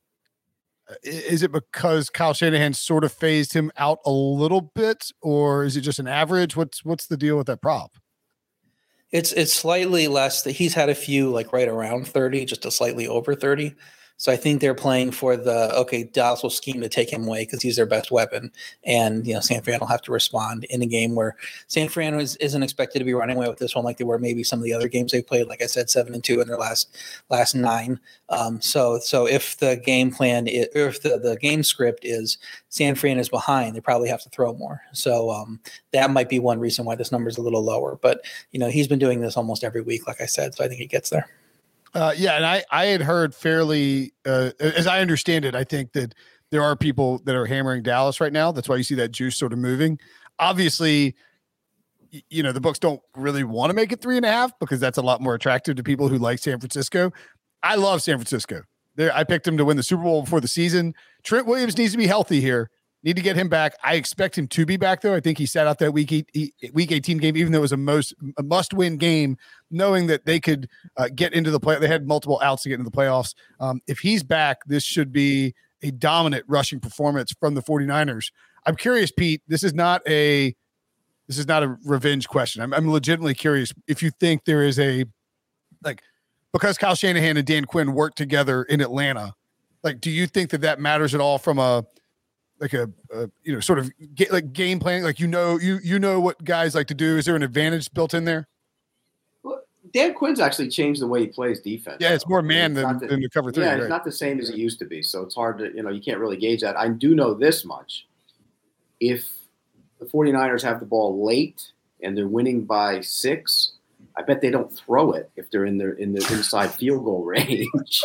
is it because Kyle Shanahan sort of phased him out a little bit, or is it just an average? What's, what's the deal with that prop?
It's, it's slightly less that he's had a few like right around thirty, just a slightly over thirty. So I think they're playing for the, okay, Dallas will scheme to take him away because he's their best weapon. And, you know, San Fran will have to respond in a game where San Fran was, isn't expected to be running away with this one like they were maybe some of the other games they played. Like I said, seven and two in their last last nine. Um, so so if the game plan, is, or if the, the game script is San Fran is behind, they probably have to throw more. So um, that might be one reason why this number is a little lower. But, you know, he's been doing this almost every week, like I said. So I think he gets there.
Uh, yeah, and I, I had heard fairly, uh, as I understand it, I think that there are people that are hammering Dallas right now. That's why you see that juice sort of moving. Obviously, y- you know, the books don't really want to make it three and a half because that's a lot more attractive to people who like San Francisco. I love San Francisco. There, I picked him to win the Super Bowl before the season. Trent Williams needs to be healthy here. Need to get him back. I expect him to be back, though. I think he sat out that week eight, week eighteen game, even though it was a most a must-win game, knowing that they could uh, get into the play. They had multiple outs to get into the playoffs. Um, if he's back, this should be a dominant rushing performance from the 49ers. I'm curious, Pete. This is not a this is not a revenge question. I'm, I'm legitimately curious if you think there is a like because Kyle Shanahan and Dan Quinn worked together in Atlanta. Like, do you think that that matters at all from a like a, a you know, sort of get like game planning, like, you know, you, you know what guys like to do. Is there an advantage built in there?
Well, Dan Quinn's actually changed the way he plays defense.
Yeah, it's more man
it's
than,
the,
than the cover three.
Yeah,
right?
it's not the same as it used to be. So it's hard to, you know, you can't really gauge that. I do know this much. If the 49ers have the ball late and they're winning by six, I bet they don't throw it if they're in their in the inside field goal range.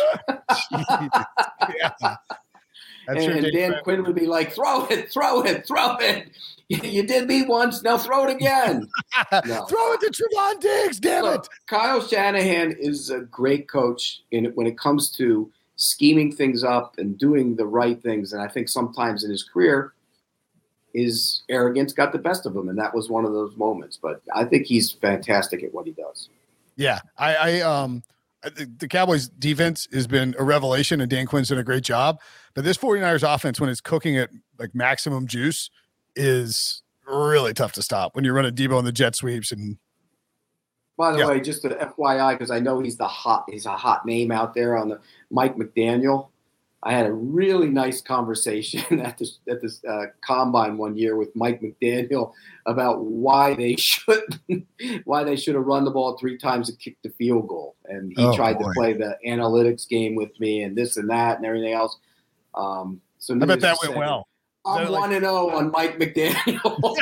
Yeah.
And, and Dan Quinn would be like, throw it, throw it, throw it. You did me once, now throw it again. No.
Throw it to Trevon Diggs, damn
Look,
it.
Kyle Shanahan is a great coach in when it comes to scheming things up and doing the right things. And I think sometimes in his career, his arrogance got the best of him, and that was one of those moments. But I think he's fantastic at what he does.
Yeah, I, I um, the, the Cowboys' defense has been a revelation, and Dan Quinn's done a great job. But this 49ers offense, when it's cooking at like maximum juice, is really tough to stop when you're running Debo on the jet sweeps. And
by the
yeah.
way, just an F Y I, because I know he's the hot, he's a hot name out there on the Mike McDaniel. I had a really nice conversation at this at this uh, combine one year with Mike McDaniel about why they should why they should have run the ball three times and kicked the field goal, and he
oh,
tried
boy.
to play the analytics game with me and this and that and everything else. Um, so
I bet that went well.
I'm one and zero on Mike McDaniel.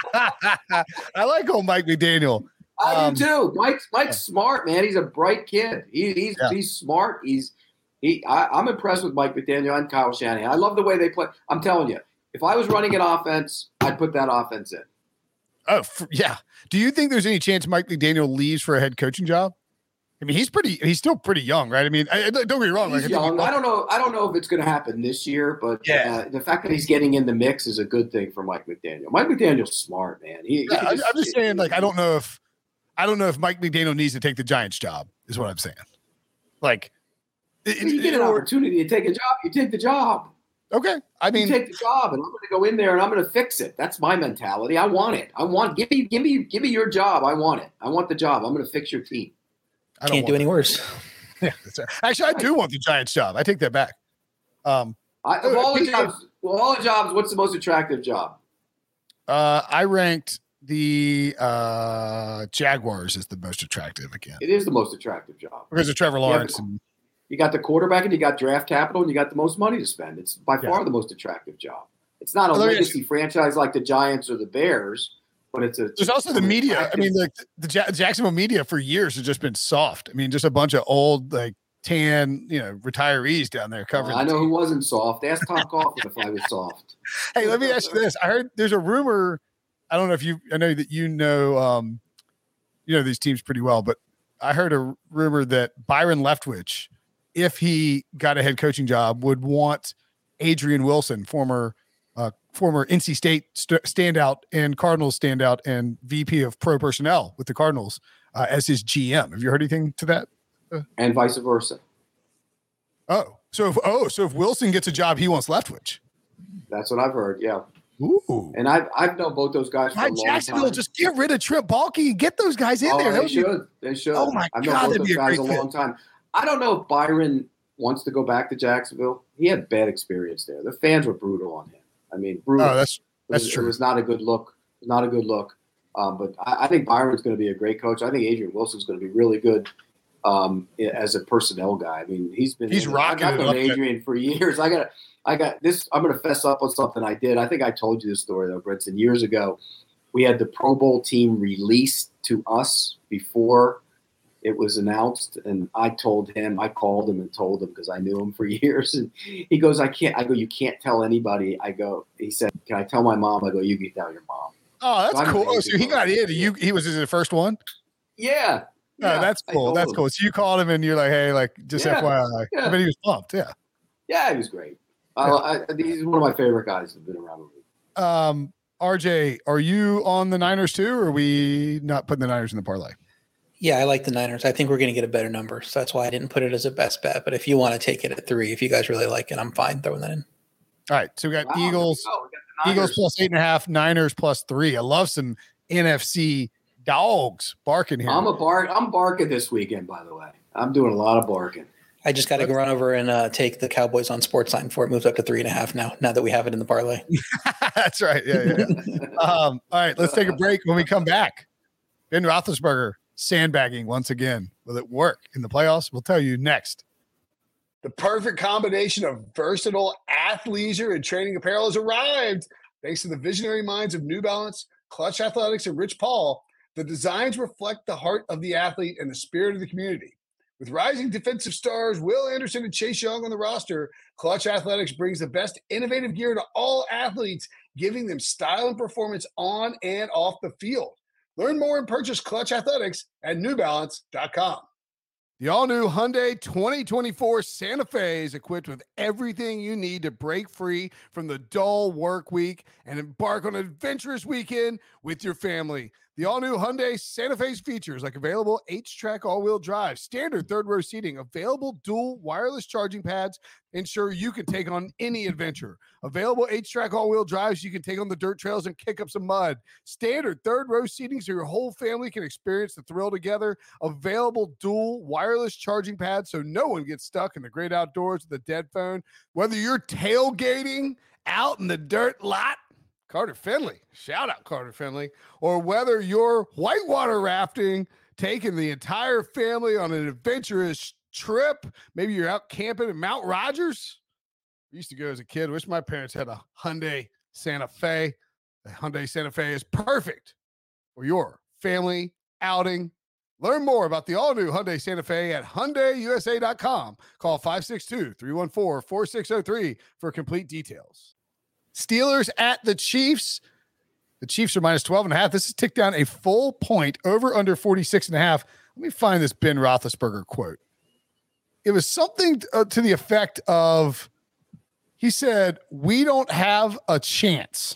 I like old Mike McDaniel.
I
um,
do too. Mike's Mike's smart, man. He's a bright kid. He, he's
yeah.
he's smart. He's He, I, I'm impressed with Mike McDaniel and Kyle Shanahan. I love the way they play. I'm telling you, if I was running an offense, I'd put that offense in.
Oh, for, yeah. Do you think there's any chance Mike McDaniel leaves for a head coaching job? I mean, he's pretty. He's still pretty young, right? I mean, I, don't get me wrong.
He's
like,
young.
I,
I don't know. I don't know if it's going to happen this year, but
yeah.
uh, the fact that he's getting in the mix is a good thing for Mike McDaniel. Mike McDaniel's smart, man. He,
yeah,
he
just, I'm just saying, like, I don't know if I don't know if Mike McDaniel needs to take the Giants job. Is what I'm saying. Like.
If you get an opportunity to take a job, you take the job.
Okay. I mean,
you take the job, and I'm going to go in there and I'm going to fix it. That's my mentality. I want it. I want give me, give me, give me your job. I want it. I want the job. I'm going to fix your team.
I
Can't do any worse.
Yeah, that's right. Actually, I do want the Giants job. I take that back. Um,
I, of all the jobs, well, all the jobs, what's the most attractive job?
Uh, I ranked the uh, Jaguars as the most attractive again.
It is the most attractive job
because of Trevor Lawrence.
You,
and,
you got the quarterback, and you got draft capital, and you got the most money to spend. It's by
yeah.
far the most attractive job. It's not a
well,
legacy franchise like the Giants or the Bears, but it's a.
There's also the media. I mean, the, the Jacksonville media for years has just been soft. I mean, just a bunch of old, like tan, you know, retirees down there covering.
Uh, I
the
know
team.
who wasn't soft. Ask Tom Coughlin if I was soft.
Hey, let me ask you this. I heard there's a rumor. I don't know if you. I know that you know. Um, you know these teams pretty well, but I heard a rumor that Byron Leftwich, if he got a head coaching job, would want Adrian Wilson, former uh, former N C State st- standout and Cardinals standout and V P of pro personnel with the Cardinals, uh, as his G M. Have you heard anything to that? Uh,
and vice versa.
Oh, so if, oh, so if Wilson gets a job, he wants Leftwich.
That's what I've heard. Yeah.
Ooh.
And I've I've known both those guys for
Why
a long
Jacksonville
time.
just get rid of Trent Baalke and get those guys in
oh,
there?
They
That
should.
be,
they should.
Oh my
I've known
God,
both
that'd
those
be a
guys a
great
long
fit.
time. I don't know if Byron wants to go back to Jacksonville. He had bad experience there. The fans were brutal on him. I mean, brutal.
Oh, that's that's
it was,
true.
It was not a good look. Not a good look. Um, but I, I think Byron's going to be a great coach. I think Adrian Wilson's going to be really good um, as a personnel guy. I mean, he's been
He's rocking
I've
it
known
up
Adrian for years. I got I got this. I'm going to fess up on something I did. I think I told you this story though, Brinson. Years ago, we had the Pro Bowl team released to us before it was announced, and I told him, I called him and told him because I knew him for years. And he goes, I can't. I go, you can't tell anybody. I go, he said, can I tell my mom? I go, you can tell your mom.
Oh, that's
So I'm
cool. Oh,
amazing
so he
for
got
him.
in. You he was his first one.
Yeah.
Oh,
yeah,
that's
I
cool.
told
That's
him.
cool. So you called him and you're like, hey, like just
Yeah,
F Y I.
yeah.
I bet he was pumped. Yeah.
Yeah, he was great. Uh, I, he's one of my favorite guys that's been around with me.
Um, R J, are you on the Niners too, or are we not putting the Niners in the parlay?
Yeah, I like the Niners. I think we're going to get a better number. So that's why I didn't put it as a best bet. But if you want to take it at three, if you guys really like it, I'm fine throwing that in.
All right. So we got
Wow,
Eagles,
there we go. We got the
Eagles
Niners.
plus eight and a half, Niners plus three. I love some N F C dogs barking here.
I'm a bark. I'm barking this weekend, by the way. I'm doing a lot of barking.
I just got to go run over and uh, take the Cowboys on Sportsline before it moves up to three and a half now, now that we have it in the parlay.
That's right. Yeah, yeah. yeah. um, all right. Let's take a break. When we come back, Ben Roethlisberger sandbagging once again. Will it work in the playoffs? We'll tell you next. The perfect combination of versatile athleisure and training apparel has arrived. Thanks to the visionary minds of New Balance, Clutch Athletics, and Rich Paul, the designs reflect the heart of the athlete and the spirit of the community. With rising defensive stars Will Anderson and Chase Young on the roster, Clutch Athletics brings the best innovative gear to all athletes, giving them style and performance on and off the field. Learn more and purchase Clutch Athletics at new balance dot com. The all-new Hyundai twenty twenty-four Santa Fe is equipped with everything you need to break free from the dull work week and embark on an adventurous weekend with your family. The all-new Hyundai Santa Fe's features like available H-Track all-wheel drive, standard third-row seating, available dual wireless charging pads, ensure you can take on any adventure. Available H-Track all-wheel drives you can take on the dirt trails and kick up some mud. Standard third-row seating so your whole family can experience the thrill together. Available dual wireless charging pads so no one gets stuck in the great outdoors with a dead phone. Whether you're tailgating out in the dirt lot, Carter Finley, shout out Carter Finley, or whether you're whitewater rafting, taking the entire family on an adventurous trip, maybe you're out camping in Mount Rogers. I used to go as a kid. Wish my parents had a Hyundai Santa Fe. The Hyundai Santa Fe is perfect for your family outing. Learn more about the all-new Hyundai Santa Fe at Hyundai U S A dot com. Call five six two, three one four, four six zero three for complete details. Steelers at the Chiefs. The Chiefs are minus twelve and a half. This has ticked down a full point over under forty-six and a half. Let me find this Ben Roethlisberger quote. It was something uh, to the effect of, he said, we don't have a chance.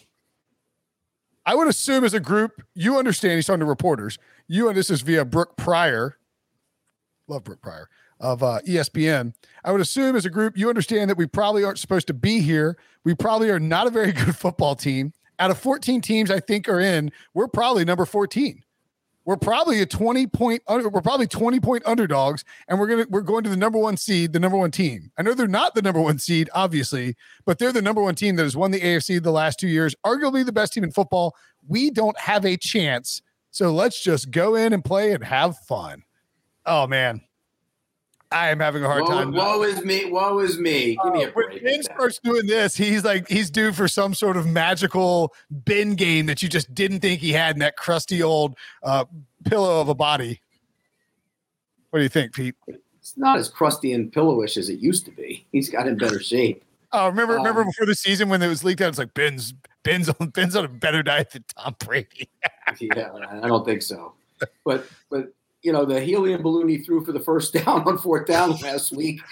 I would assume as a group, you understand, he's talking to reporters, you, and this is via Brooke Pryor, love Brooke Pryor, of uh, E S P N. I would assume as a group, you understand that we probably aren't supposed to be here. We probably are not a very good football team. Out of fourteen teams I think are in, we're probably number fourteen. We're probably a twenty point, we're probably twenty point underdogs, and we're going to, we're going to the number one seed, the number one team. I know they're not the number one seed, obviously, but they're the number one team that has won the A F C the last two years, arguably the best team in football. We don't have a chance. So let's just go in and play and have fun. Oh man. I am having a hard
woe,
time.
Woe is me. Woe is me. Give me a break.
Uh, when Ben starts doing this, he's like, he's due for some sort of magical Ben game that you just didn't think he had in that crusty old uh, pillow of a body. What do you think, Pete?
It's not as crusty and pillowish as it used to be. He's got in better shape.
Oh, remember, um, remember before the season when it was leaked out, it's like Ben's, Ben's on, Ben's on a better diet than Tom Brady.
Yeah, I don't think so. But, but, you know, the helium balloon he threw for the first down on fourth down last week,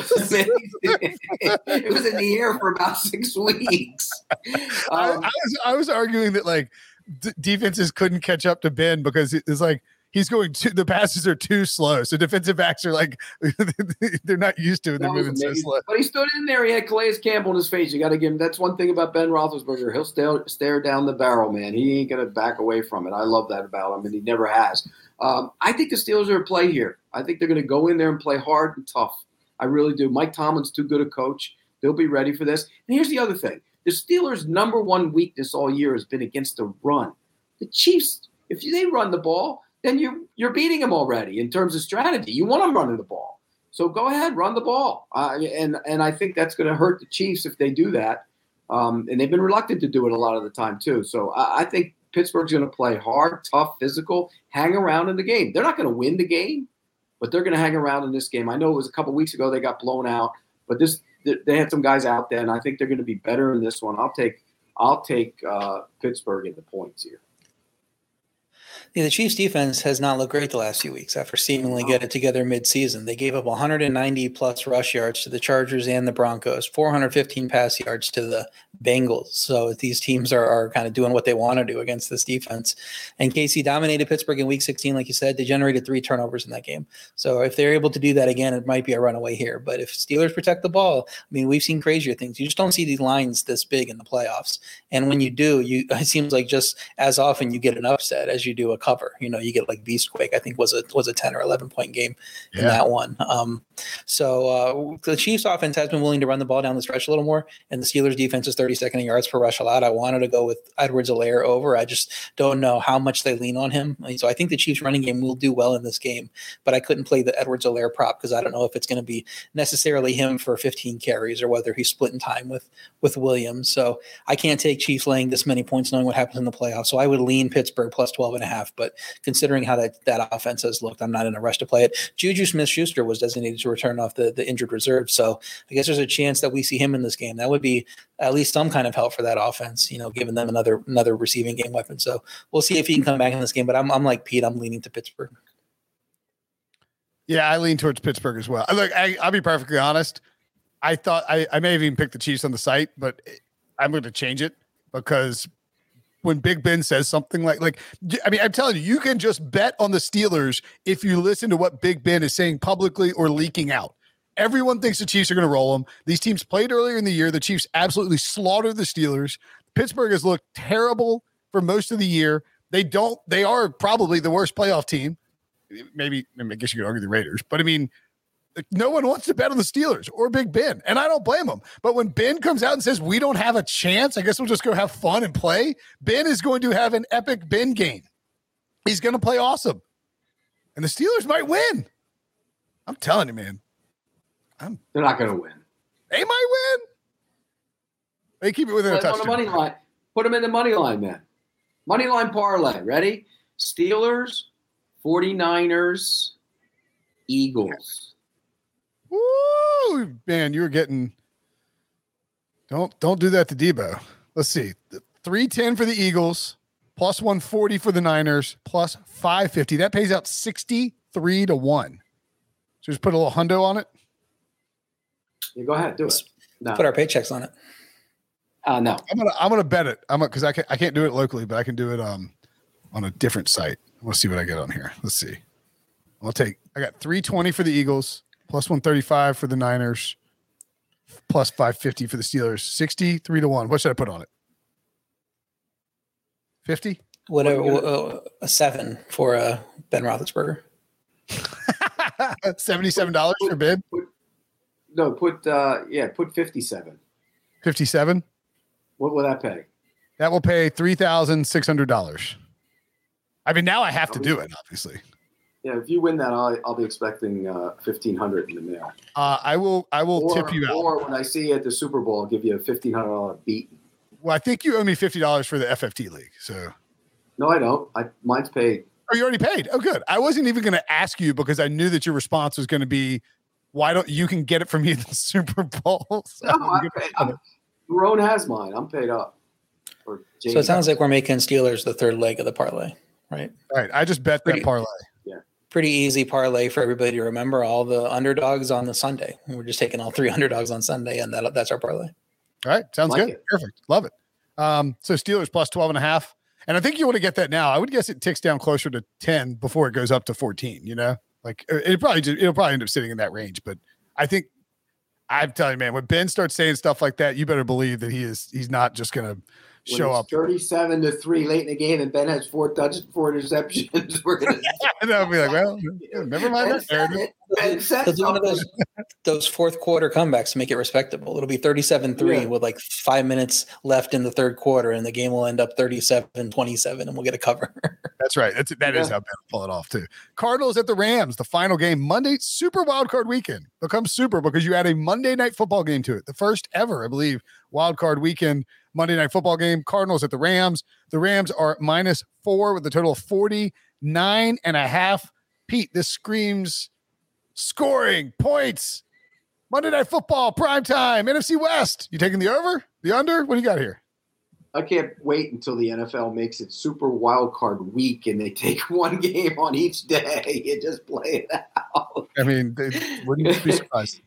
it was in the air for about six weeks. Um,
I, I was I was arguing that like d- defenses couldn't catch up to Ben because it's like he's going too, the passes are too slow. So defensive backs are like, they're not used to it. They're moving so slow.
But he stood in there. He had Calais Campbell in his face. You got to give him, that's one thing about Ben Roethlisberger. He'll stare, stare down the barrel, man. He ain't going to back away from it. I love that about him, and he never has. Um, I think the Steelers are at play here. I think they're going to go in there and play hard and tough. I really do. Mike Tomlin's too good a coach. They'll be ready for this. And here's the other thing. The Steelers' number one weakness all year has been against the run. The Chiefs, if they run the ball, then you're, you're beating them already in terms of strategy. You want them running the ball. So go ahead, run the ball. Uh, and, and I think that's going to hurt the Chiefs if they do that. Um, and they've been reluctant to do it a lot of the time, too. So I, I think Pittsburgh's going to play hard, tough, physical, hang around in the game. They're not going to win the game, but they're going to hang around in this game. I know it was a couple weeks ago they got blown out, but this they had some guys out there, and I think they're going to be better in this one. I'll take I'll take uh, Pittsburgh in the points here.
Yeah, the Chiefs defense has not looked great the last few weeks after seemingly getting it together mid-season. They gave up one hundred ninety plus rush yards to the Chargers and the Broncos, four hundred fifteen pass yards to the Bengals. So these teams are, are kind of doing what they want to do against this defense. And K C dominated Pittsburgh in week sixteen, like you said. They generated three turnovers in that game. So if they're able to do that again, it might be a runaway here. But if Steelers protect the ball, I mean, we've seen crazier things. You just don't see these lines this big in the playoffs. And when you do, you it seems like just as often you get an upset as you do do a cover. You know, you get like Beastquake, I think was a was a ten or eleven point game in
Yeah.
that one. Um, so uh, the Chiefs offense has been willing to run the ball down the stretch a little more, and the Steelers defense is thirty-second in yards per rush allowed. I wanted to go with Edwards-Helaire over. I just don't know how much they lean on him. So I think the Chiefs running game will do well in this game, but I couldn't play the Edwards-Helaire prop because I don't know if it's going to be necessarily him for fifteen carries or whether he's splitting time with with Williams. So I can't take Chiefs laying this many points knowing what happens in the playoffs. So I would lean Pittsburgh plus twelve and a half, but considering how that, that offense has looked, I'm not in a rush to play it. Juju Smith-Schuster was designated to return off the, the injured reserve. So I guess there's a chance that we see him in this game. That would be at least some kind of help for that offense, you know, giving them another, another receiving game weapon. So we'll see if he can come back in this game, but I'm, I'm like Pete, I'm leaning to Pittsburgh.
Yeah, I lean towards Pittsburgh as well. Look, I, I'll be perfectly honest. I thought I, I may have even picked the Chiefs on the site, but I'm going to change it because when Big Ben says something like, like, I mean, I'm telling you, you can just bet on the Steelers if you listen to what Big Ben is saying publicly or leaking out. Everyone thinks the Chiefs are going to roll them. These teams played earlier in the year. The Chiefs absolutely slaughtered the Steelers. Pittsburgh has looked terrible for most of the year. They don't, they are probably the worst playoff team. Maybe, I guess you could argue the Raiders, but I mean, no one wants to bet on the Steelers or Big Ben, and I don't blame them. But when Ben comes out and says we don't have a chance, I guess we'll just go have fun and play. Ben is going to have an epic Ben game. He's going to play awesome, and the Steelers might win. I'm telling you, man. I'm,
They're not going to win.
They might win. They keep it within
Put
a
them on the
touchdown.
money line. Put them in the money line, man. Money line parlay. Ready? Steelers, 49ers, Eagles.
Woo, man, you're getting. Don't don't do that to Debo. Let's see, three ten for the Eagles, plus one forty for the Niners, plus five fifty. That pays out sixty three to one. So just put a little hundo on it.
Yeah, go ahead, do it. No,
Put our paychecks on it.
uh, no.
I'm gonna I'm gonna bet it. I'm because I can I can't do it locally, but I can do it um on a different site. We'll see what I get on here. Let's see. I'll take. I got three twenty for the Eagles. Plus one thirty-five for the Niners, plus five fifty for the Steelers. sixty-three to one. What should I put on it? fifty?
Whatever, uh, a seven for uh, Ben Roethlisberger.
seventy-seven dollars for bid?
No, put uh, yeah, put fifty-seven.
fifty-seven?
What will that pay?
That will pay three thousand six hundred dollars. I mean, now I have to do it, obviously.
Yeah, if you win that, I'll, I'll be expecting uh, fifteen hundred in the mail.
Uh, I will I will
Or,
tip you out.
or when I see you at the Super Bowl, I'll give you a fifteen hundred dollars beat.
Well, I think you owe me fifty dollars for the F F T league. So,
No, I don't. I mine's paid.
oh, you already paid. Oh, good. I wasn't even going to ask you because I knew that your response was going to be, why don't you can get it from me in the Super Bowl? So
No,
I'm
I'm
good.
paid. I'm, Ron has mine. I'm paid up. Or
So it sounds like we're making Steelers the third leg of the parlay, right?
All right. I just bet that
Pretty-
parlay.
Pretty easy parlay for everybody to remember. All the underdogs on the Sunday. We're just taking all three underdogs on Sunday, and that, that's our parlay.
All right. Sounds
Like
good.
it.
Perfect. Love it. Um, so Steelers plus twelve and a half. And I think you want to get that now. I would guess it ticks down closer to ten before it goes up to fourteen, you know, like it probably just, it'll probably end up sitting in that range. But I think I'm telling you, man, when Ben starts saying stuff like that, you better believe that he is, he's not just going to show up.
thirty-seven to three late in the game, and Ben has four touches, four interceptions. We're gonna
And I'll be like, well, never mind
Ben
that.
said
Aaron.
it. Ben said
It's one of those
something.
those fourth quarter comebacks to make it respectable. It'll be thirty-seven three
Yeah.
with like five minutes left in the third quarter, and the game will end up thirty-seven twenty-seven, and we'll get a cover.
That's right. That's, that is
Yeah.
how Ben will pull it off, too. Cardinals at the Rams, the final game, Monday, Super Wild Card Weekend. Becomes super because you add a Monday night football game to it. The first ever, I believe, Wild Card Weekend Monday night football game. Cardinals at the Rams. The Rams are minus four with a total of forty-nine and a half. Pete, this screams scoring points. Monday night football, prime time, N F C West. You taking the over, the under? What do you got here?
I can't wait until the N F L makes it Super Wild Card Week and they take one game on each day and just play it out.
I mean, they wouldn't be surprised.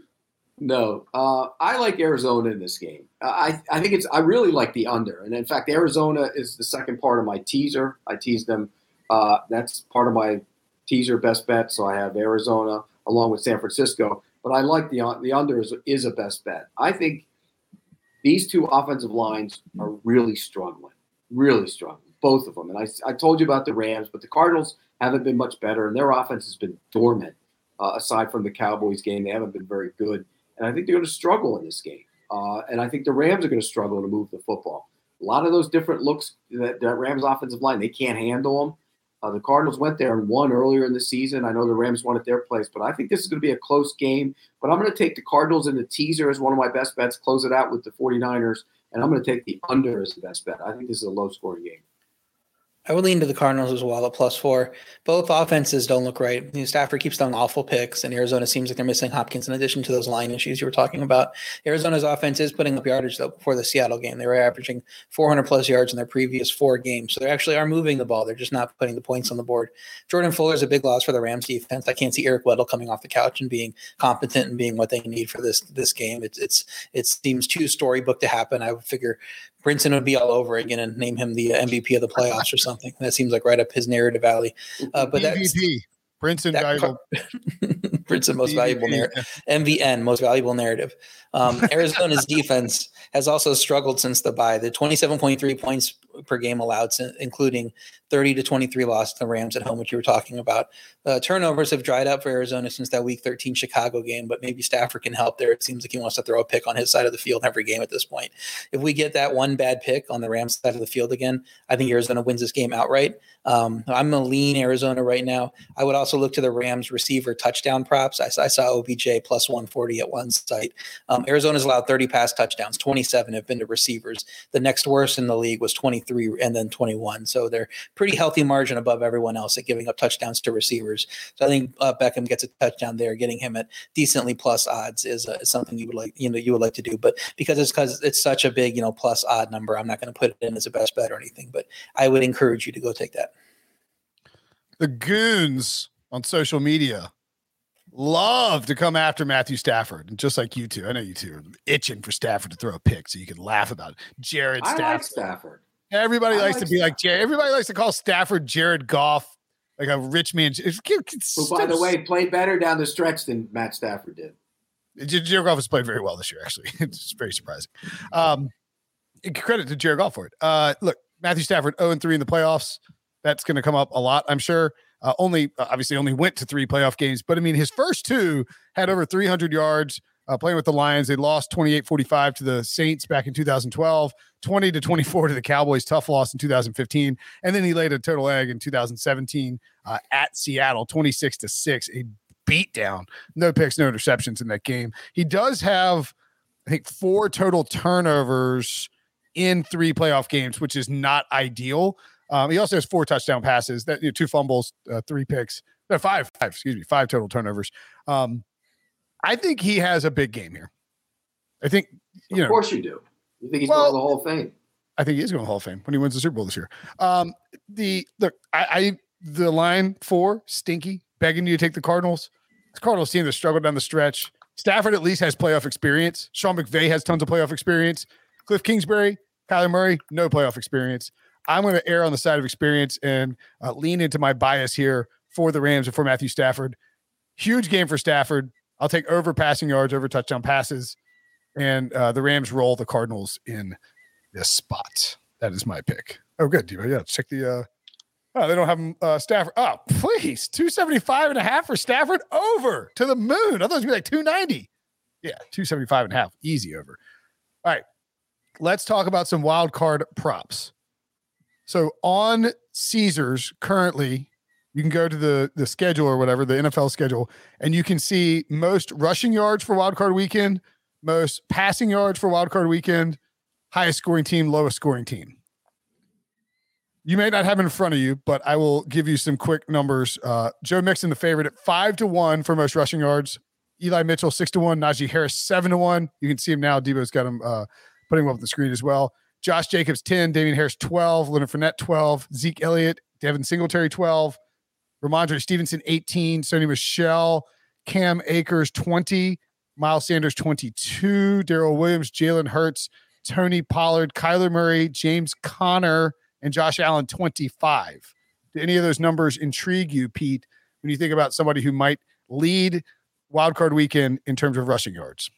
No, uh, I like Arizona in this game. I I think it's I really like the under, and in fact, Arizona is the second part of my teaser. I teased them. Uh, that's part of my teaser best bet. So I have Arizona along with San Francisco, but I like the the under is, is a best bet. I think these two offensive lines are really struggling, really struggling. both of them. And I, I told you about the Rams, but the Cardinals haven't been much better, and their offense has been dormant. Uh, aside from the Cowboys game, they haven't been very good. And I think they're going to struggle in this game. Uh, and I think the Rams are going to struggle to move the football. A lot of those different looks that, that Rams offensive line, they can't handle them. Uh, the Cardinals went there and won earlier in the season. I know the Rams won at their place, but I think this is going to be a close game. But I'm going to take the Cardinals in the teaser as one of my best bets, close it out with the 49ers, and I'm going to take the under as the best bet. I think this is a low-scoring game.
I would lean to the Cardinals as well at plus four. Both offenses don't look right. You know, Stafford keeps throwing awful picks, and Arizona seems like they're missing Hopkins in addition to those line issues you were talking about. Arizona's offense is putting up yardage, though, before the Seattle game. They were averaging four hundred plus yards in their previous four games. So they actually are moving the ball. They're just not putting the points on the board. Jordan Fuller is a big loss for the Rams defense. I can't see Eric Weddle coming off the couch and being competent and being what they need for this this game. It's it's it seems too storybook to happen. I would figure Brinson would be all over again and name him the M V P of the playoffs or something. That seems like right up his narrative alley. Uh, but
M V P, Brinson
that
valuable.
Brinson most valuable narrative. M V N most valuable narrative. Um, Arizona's defense has also struggled since the bye. The twenty-seven point three points per game allowed, including thirty to twenty-three loss to the Rams at home, which you were talking about. Uh, turnovers have dried up for Arizona since that Week thirteen Chicago game, but maybe Stafford can help there. It seems like he wants to throw a pick on his side of the field every game at this point. If we get that one bad pick on the Rams side of the field again, I think Arizona wins this game outright. Um, I'm going to lean Arizona right now. I would also look to the Rams receiver touchdown props. I, I saw O B J plus one forty at one site. Um, Arizona's allowed thirty pass touchdowns. twenty-seven have been to receivers. The next worst in the league was twenty-three and then twenty-one. So they're pretty healthy margin above everyone else at giving up touchdowns to receivers. So I think uh, Beckham gets a touchdown there. Getting him at decently plus odds is, uh, is something you would like, you know, you would like to do. But because it's because it's such a big, you know, plus odd number, I'm not going to put it in as a best bet or anything. But I would encourage you to go take that.
The goons on social media love to come after Matthew Stafford, and just like you two, I know you two are itching for Stafford to throw a pick so you can laugh about it. Jared
I
Stafford.
like Stafford.
Everybody
I
likes
like
to be
Stafford.
like Jared. Everybody likes to call Stafford Jared Goff, like a rich man.
Who, by the way, played better down the stretch than Matt Stafford did.
Jared Goff has played very well this year, actually. It's very surprising. Um, credit to Jared Goff for it. Uh, look, Matthew Stafford, oh and three in the playoffs. That's going to come up a lot, I'm sure. Uh, only uh, obviously only went to three playoff games, but I mean, his first two had over three hundred yards uh, playing with the Lions. They lost twenty-eight forty-five to the Saints back in two thousand twelve, twenty to twenty-four to the Cowboys, tough loss in two thousand fifteen. And then he laid a total egg in two thousand seventeen uh, at Seattle, twenty-six to six, a beat down. No picks, no interceptions in that game. He does have, I think, four total turnovers in three playoff games, which is not ideal. Um, he also has four touchdown passes, that you know, two fumbles, uh, three picks, no, five, five, excuse me, five total turnovers. Um, I think he has a big game here. I think, you know,
of course you do. You think he's
well,
going to the Hall of Fame?
I think he is going to the Hall of Fame when he wins the Super Bowl this year. Um, the look, I, I the line four, stinky, begging you to take the Cardinals. The Cardinals team that struggled down the stretch. Stafford at least has playoff experience. Sean McVay has tons of playoff experience. Cliff Kingsbury, Kyler Murray, no playoff experience. I'm going to err on the side of experience and uh, lean into my bias here for the Rams and for Matthew Stafford. Huge game for Stafford. I'll take over passing yards, over touchdown passes, and uh, the Rams roll the Cardinals in this spot. That is my pick. Oh, good. Yeah, check the. Uh, oh, they don't have uh, Stafford. Oh, please. two seventy-five and a half for Stafford. Over to the moon. I thought it was going to be like two ninety. Yeah, two seventy-five and a half. Easy over. All right. Let's talk about some wild card props. So on Caesars currently, you can go to the, the schedule or whatever, the N F L schedule, and you can see most rushing yards for Wild Card Weekend, most passing yards for Wild Card Weekend, highest scoring team, lowest scoring team. You may not have it in front of you, but I will give you some quick numbers. Uh, Joe Mixon, the favorite, at five to one for most rushing yards. Eli Mitchell, six to one. Najee Harris, seven to one. You can see him now. Debo's got him uh, putting him up on the screen as well. Josh Jacobs, ten. Damian Harris, twelve. Leonard Fournette, twelve. Zeke Elliott, Devin Singletary, twelve. Ramondre Stevenson, eighteen. Sony Michel, Cam Akers, twenty. Miles Sanders, twenty-two. Darrell Williams, Jalen Hurts, Tony Pollard, Kyler Murray, James Conner, and Josh Allen, twenty-five. Do any of those numbers intrigue you, Pete, when you think about somebody who might lead Wildcard Weekend in terms of rushing yards?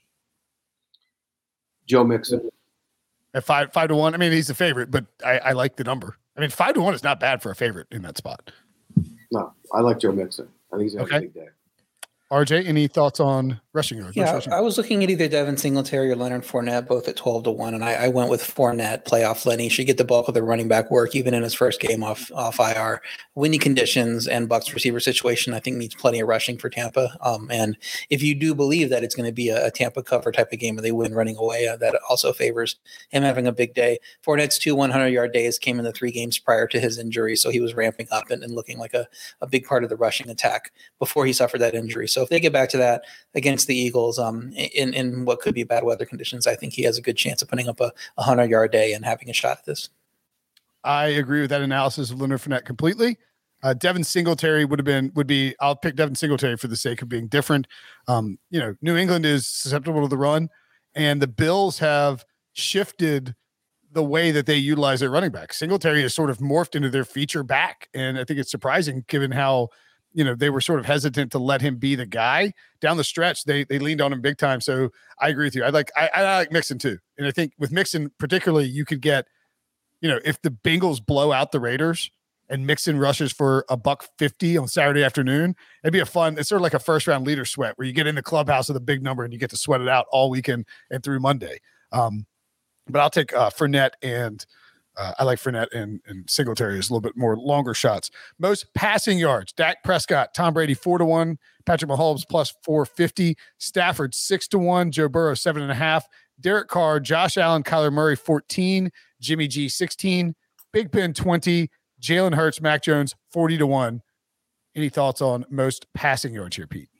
Joe Mixon.
At five, five to one. I mean, he's the favorite, but I, I like the number. I mean, five to one is not bad for a favorite in that spot.
No, I like Joe Mixon. I think he's going to have
Okay.
a big day.
R J, any thoughts on rushing yards?
Yeah,
Rushing
I was looking at either Devin Singletary or Leonard Fournette, both at twelve to one, and I, I went with Fournette. Playoff Lenny should get the bulk of the running back work, even in his first game off off I R. Windy conditions and Bucks receiver situation, I think, needs plenty of rushing for Tampa. Um, and if you do believe that it's going to be a, a Tampa cover type of game where they win running away, uh, that also favors him having a big day. Fournette's two hundred-yard days came in the three games prior to his injury, so he was ramping up and, and looking like a, a big part of the rushing attack before he suffered that injury. So if they get back to that against the Eagles um, in, in what could be bad weather conditions, I think he has a good chance of putting up a hundred-yard day and having a shot at this.
I agree with that analysis of Leonard Fournette completely. Uh, Devin Singletary would have been, would be, I'll pick Devin Singletary for the sake of being different. Um, you know, New England is susceptible to the run, and the Bills have shifted the way that they utilize their running back. Singletary has sort of morphed into their feature back, and I think it's surprising given how, you know, they were sort of hesitant to let him be the guy down the stretch. They they leaned on him big time. So I agree with you. I like I, I like Mixon too, and I think with Mixon particularly, you could get, you know, if the Bengals blow out the Raiders and Mixon rushes for a buck fifty on Saturday afternoon, it'd be a fun. It's sort of like a first round leader sweat where you get in the clubhouse with a big number and you get to sweat it out all weekend and through Monday. Um, but I'll take uh, Fournette and. Uh, I like Fournette and, and Singletary is a little bit more longer shots. Most passing yards, Dak Prescott, Tom Brady, four to one, Patrick Mahomes plus four fifty, Stafford, six to one, Joe Burrow, seven and a half, Derek Carr, Josh Allen, Kyler Murray, fourteen, Jimmy G, sixteen, Big Ben, twenty, Jalen Hurts, Mac Jones, forty to one. Any thoughts on most passing yards here, Pete?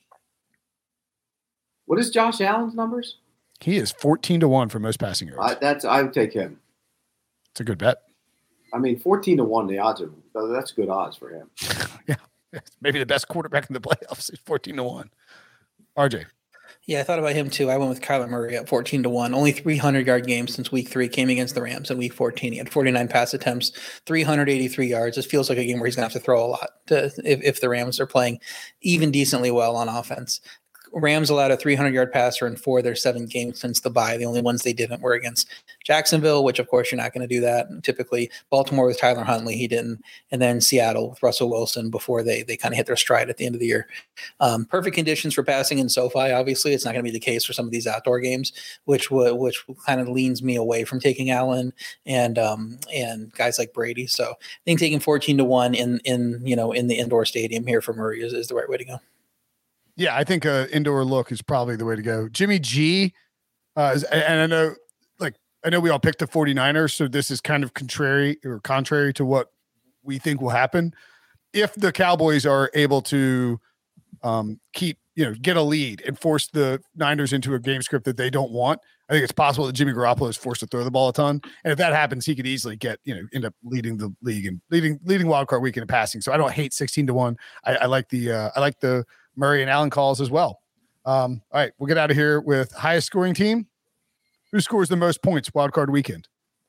What is Josh Allen's numbers?
He is fourteen to one for most passing yards.
Uh, that's I would take him.
It's a good bet.
I mean, fourteen to one, the odds are that's good odds for him.
Yeah. Maybe the best quarterback in the playoffs is fourteen to one. R J.
Yeah, I thought about him too. I went with Kyler Murray at fourteen to one. Only three hundred-yard games since week three came against the Rams in week fourteen. He had forty-nine pass attempts, three hundred eighty-three yards. This feels like a game where he's going to have to throw a lot to, if, if the Rams are playing even decently well on offense. Rams allowed a three hundred-yard passer in four of their seven games since the bye. The only ones they didn't were against Jacksonville, which, of course, you're not going to do that. Typically, Baltimore with Tyler Huntley, he didn't. And then Seattle with Russell Wilson before they they kind of hit their stride at the end of the year. Um, perfect conditions for passing in SoFi, obviously. It's not going to be the case for some of these outdoor games, which w- which kind of leans me away from taking Allen and um, and guys like Brady. So I think taking fourteen to one in, in, you know, in the indoor stadium here for Murray is, is the right way to go.
Yeah, I think an indoor look is probably the way to go. Jimmy G, uh, is, and I know, like, I know we all picked the 49ers, so this is kind of contrary or contrary to what we think will happen. If the Cowboys are able to um, keep, you know, get a lead and force the Niners into a game script that they don't want, I think it's possible that Jimmy Garoppolo is forced to throw the ball a ton. And if that happens, he could easily get, you know, end up leading the league and leading leading wild card weekend in passing. So I don't hate sixteen to one. I, I like the uh, I like the Murray and Allen calls as well. Um, all right, we'll get out of here with highest scoring team. Who scores the most points wild card weekend?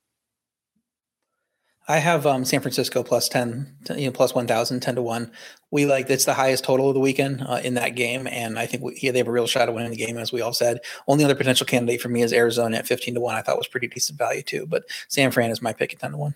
I have um, San Francisco plus ten, you know, plus one thousand, ten to one. We like it's the highest total of the weekend uh, in that game, and I think we, yeah, they have a real shot at winning the game, as we all said. Only other potential candidate for me is Arizona at fifteen to one. I thought was pretty decent value too, but San Fran is my pick at ten to one.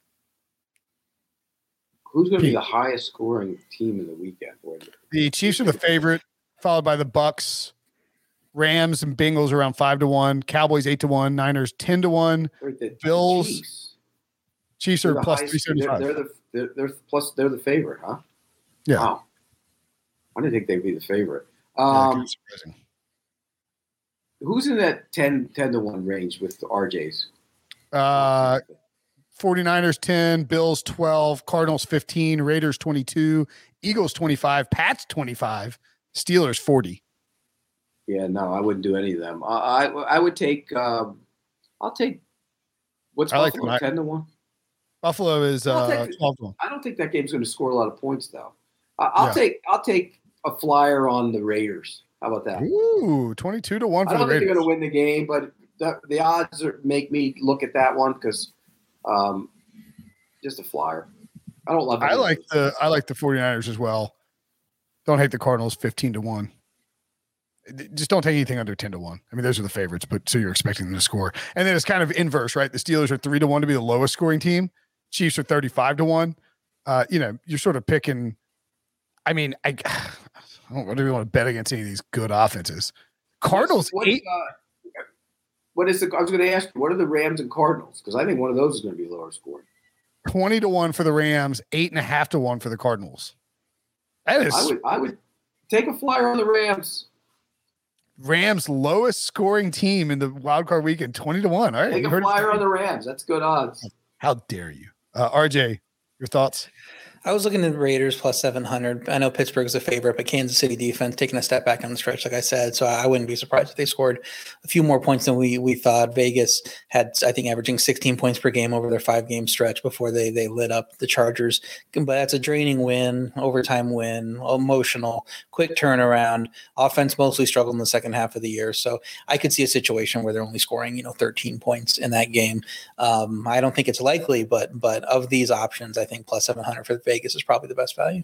Who's going to be the highest scoring team in the weekend?
The Chiefs are the favorite, followed by the Bucks, Rams, and Bengals around five to one. Cowboys eight to one. Niners ten to one.
The
Bills.
Chiefs,
Chiefs are plus three seventy five.
They're, they're the they're, they're plus they're the favorite, huh?
Yeah.
Wow. I didn't think they'd be the favorite.
Yeah,
Um,
surprising.
who's in that ten, ten to one range with the R Js?
Uh, 49ers ten, Bills twelve, Cardinals fifteen, Raiders twenty-two, Eagles twenty-five, Pats twenty-five, Steelers forty.
Yeah, no, I wouldn't do any of them. I I, I would take. Um, I'll take. What's
I like
Buffalo?
them.
Ten to one.
Buffalo is
I'll
uh,
take-
twelve to one.
I don't think that game's going to score a lot of points, though. I, I'll
Yeah.
take. I'll take a flyer on the Raiders. How about that?
Ooh, twenty-two to one
I
for the
don't think
Raiders.
they're going to win the game, but the, the odds are, make me look at that one because um, just a flyer. I don't love.
I
any of
like
those.
the I like the 49ers as well. Don't hate the Cardinals fifteen to one. Just don't take anything under ten to one. I mean, those are the favorites, but so you're expecting them to score. And then it's kind of inverse, right? The Steelers are three to one to be the lowest scoring team. Chiefs are thirty-five to one. Uh, you know, you're sort of picking. I mean, I, I don't really want to bet against any of these good offenses. Cardinals
What's,
eight.
Uh, what is the? I was going to ask you, what are the Rams and Cardinals? Because I think one of those is going to be lower scoring.
twenty to one for the Rams, eight and a half to one for the Cardinals. That is.
I would. I would take a flyer on the Rams.
Rams lowest scoring team in the wild card weekend, twenty to one. All right.
Take a flyer on the Rams. That's good odds.
How dare you? Uh, R J, your thoughts?
I was looking at the Raiders plus seven hundred. I know Pittsburgh's a favorite, but Kansas City defense taking a step back on the stretch, like I said. So I wouldn't be surprised if they scored a few more points than we we thought. Vegas had, I think, averaging sixteen points per game over their five-game stretch before they they lit up the Chargers. But that's a draining win, overtime win, emotional, quick turnaround. Offense mostly struggled in the second half of the year. So I could see a situation where they're only scoring, you know, thirteen points in that game. Um, I don't think it's likely, but but of these options, I think plus seven hundred for the Vegas is probably the best value.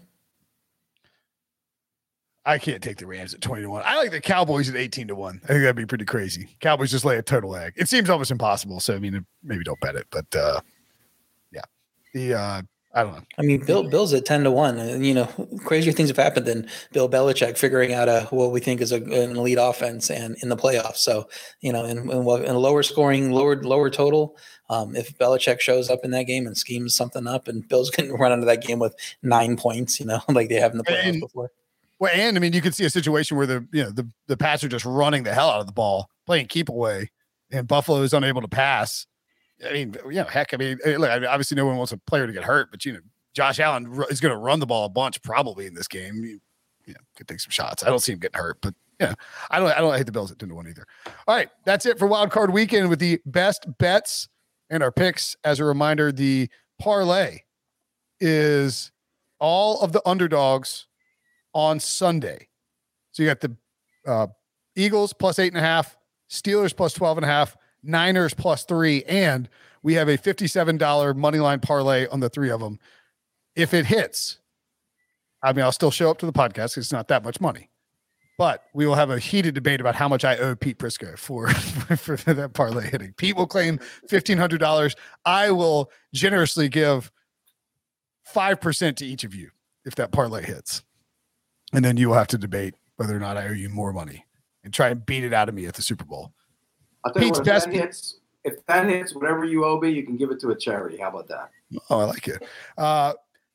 I can't take the Rams at twenty to one. I like the Cowboys at eighteen to one. I think that'd be pretty crazy. Cowboys just lay a total egg. It seems almost impossible. So, I mean, maybe don't bet it, but uh, yeah, the, uh, I don't know.
I mean, Bill Bill's at ten to one, and you know, crazier things have happened than Bill Belichick figuring out a what we think is a, an elite offense and in the playoffs. So, you know, in, in, in a lower scoring, lower lower total, um, if Belichick shows up in that game and schemes something up, and Bill's going to run into that game with nine points, you know, like they have in the playoffs
and,
before.
Well, and I mean, you could see a situation where the you know the the Pats are just running the hell out of the ball, playing keep away, and Buffalo is unable to pass. I mean, you know, heck, I mean, look, I mean, obviously no one wants a player to get hurt, but you know, Josh Allen is going to run the ball a bunch probably in this game. You, you know, could take some shots. I don't see him getting hurt, but yeah, I don't. I don't hate the Bills at ten to one either. All right, that's it for Wild Card Weekend with the best bets and our picks. As a reminder, the parlay is all of the underdogs on Sunday. So you got the uh, Eagles plus eight and a half, Steelers plus twelve and a half, Niners plus three, and we have a fifty-seven dollars money line parlay on the three of them. If it hits, I mean, I'll still show up to the podcast because it's not that much money, but we will have a heated debate about how much I owe Pete Prisco for, for that parlay hitting. Pete will claim fifteen hundred dollars. I will generously give five percent to each of you if that parlay hits. And then you will have to debate whether or not I owe you more money and try and beat it out of me at the Super Bowl.
I'll tell you
Pete's
what, if
best
that hits, if that hits, whatever you owe me, you can give it to a charity. How about that?
Oh, I like it. Uh,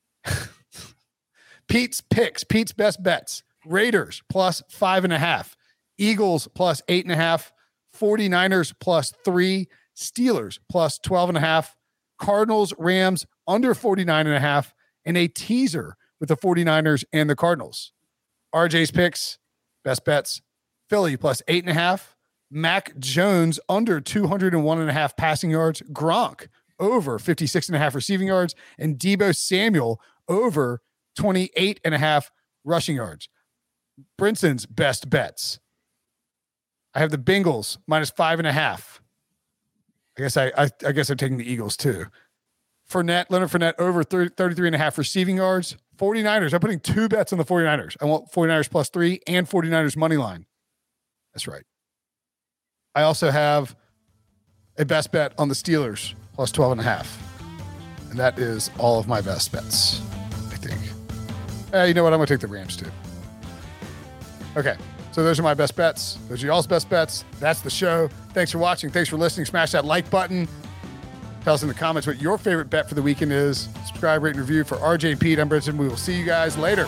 Pete's picks, Pete's best bets. Raiders plus five and a half. Eagles plus eight and a half. 49ers plus three. Steelers plus twelve and a half. Cardinals, Rams under forty-nine and a half. And a teaser with the 49ers and the Cardinals. R J's picks, best bets. Philly plus eight and a half. Mac Jones under two hundred one and a half passing yards. Gronk over fifty-six and a half receiving yards. And Deebo Samuel over twenty-eight and a half rushing yards. Brinson's best bets. I have the Bengals minus five and a half. I guess I, I, I guess I'm taking the Eagles too. Fournette, Leonard Fournette over thirty, thirty-three and a half receiving yards. 49ers. I'm putting two bets on the 49ers. I want 49ers plus three and 49ers money line. That's right. I also have a best bet on the Steelers plus twelve and a half. And that is all of my best bets, I think. Uh, you know what? I'm going to take the Rams too. Okay. So those are my best bets. Those are y'all's best bets. That's the show. Thanks for watching. Thanks for listening. Smash that like button. Tell us in the comments what your favorite bet for the weekend is. Subscribe, rate, and review. For R J and Pete, I'm Brinson. We will see you guys later.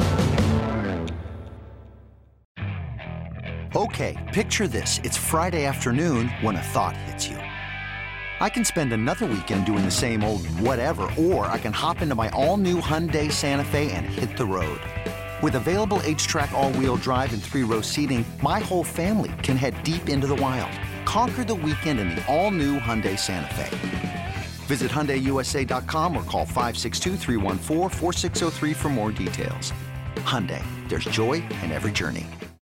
Okay, picture this. It's Friday afternoon when a thought hits you. I can spend another weekend doing the same old whatever, or I can hop into my all-new Hyundai Santa Fe and hit the road. With available H-Track all-wheel drive and three-row seating, my whole family can head deep into the wild. Conquer the weekend in the all-new Hyundai Santa Fe. Visit Hyundai U S A dot com or call five six two, three one four, four six zero three for more details. Hyundai, there's joy in every journey.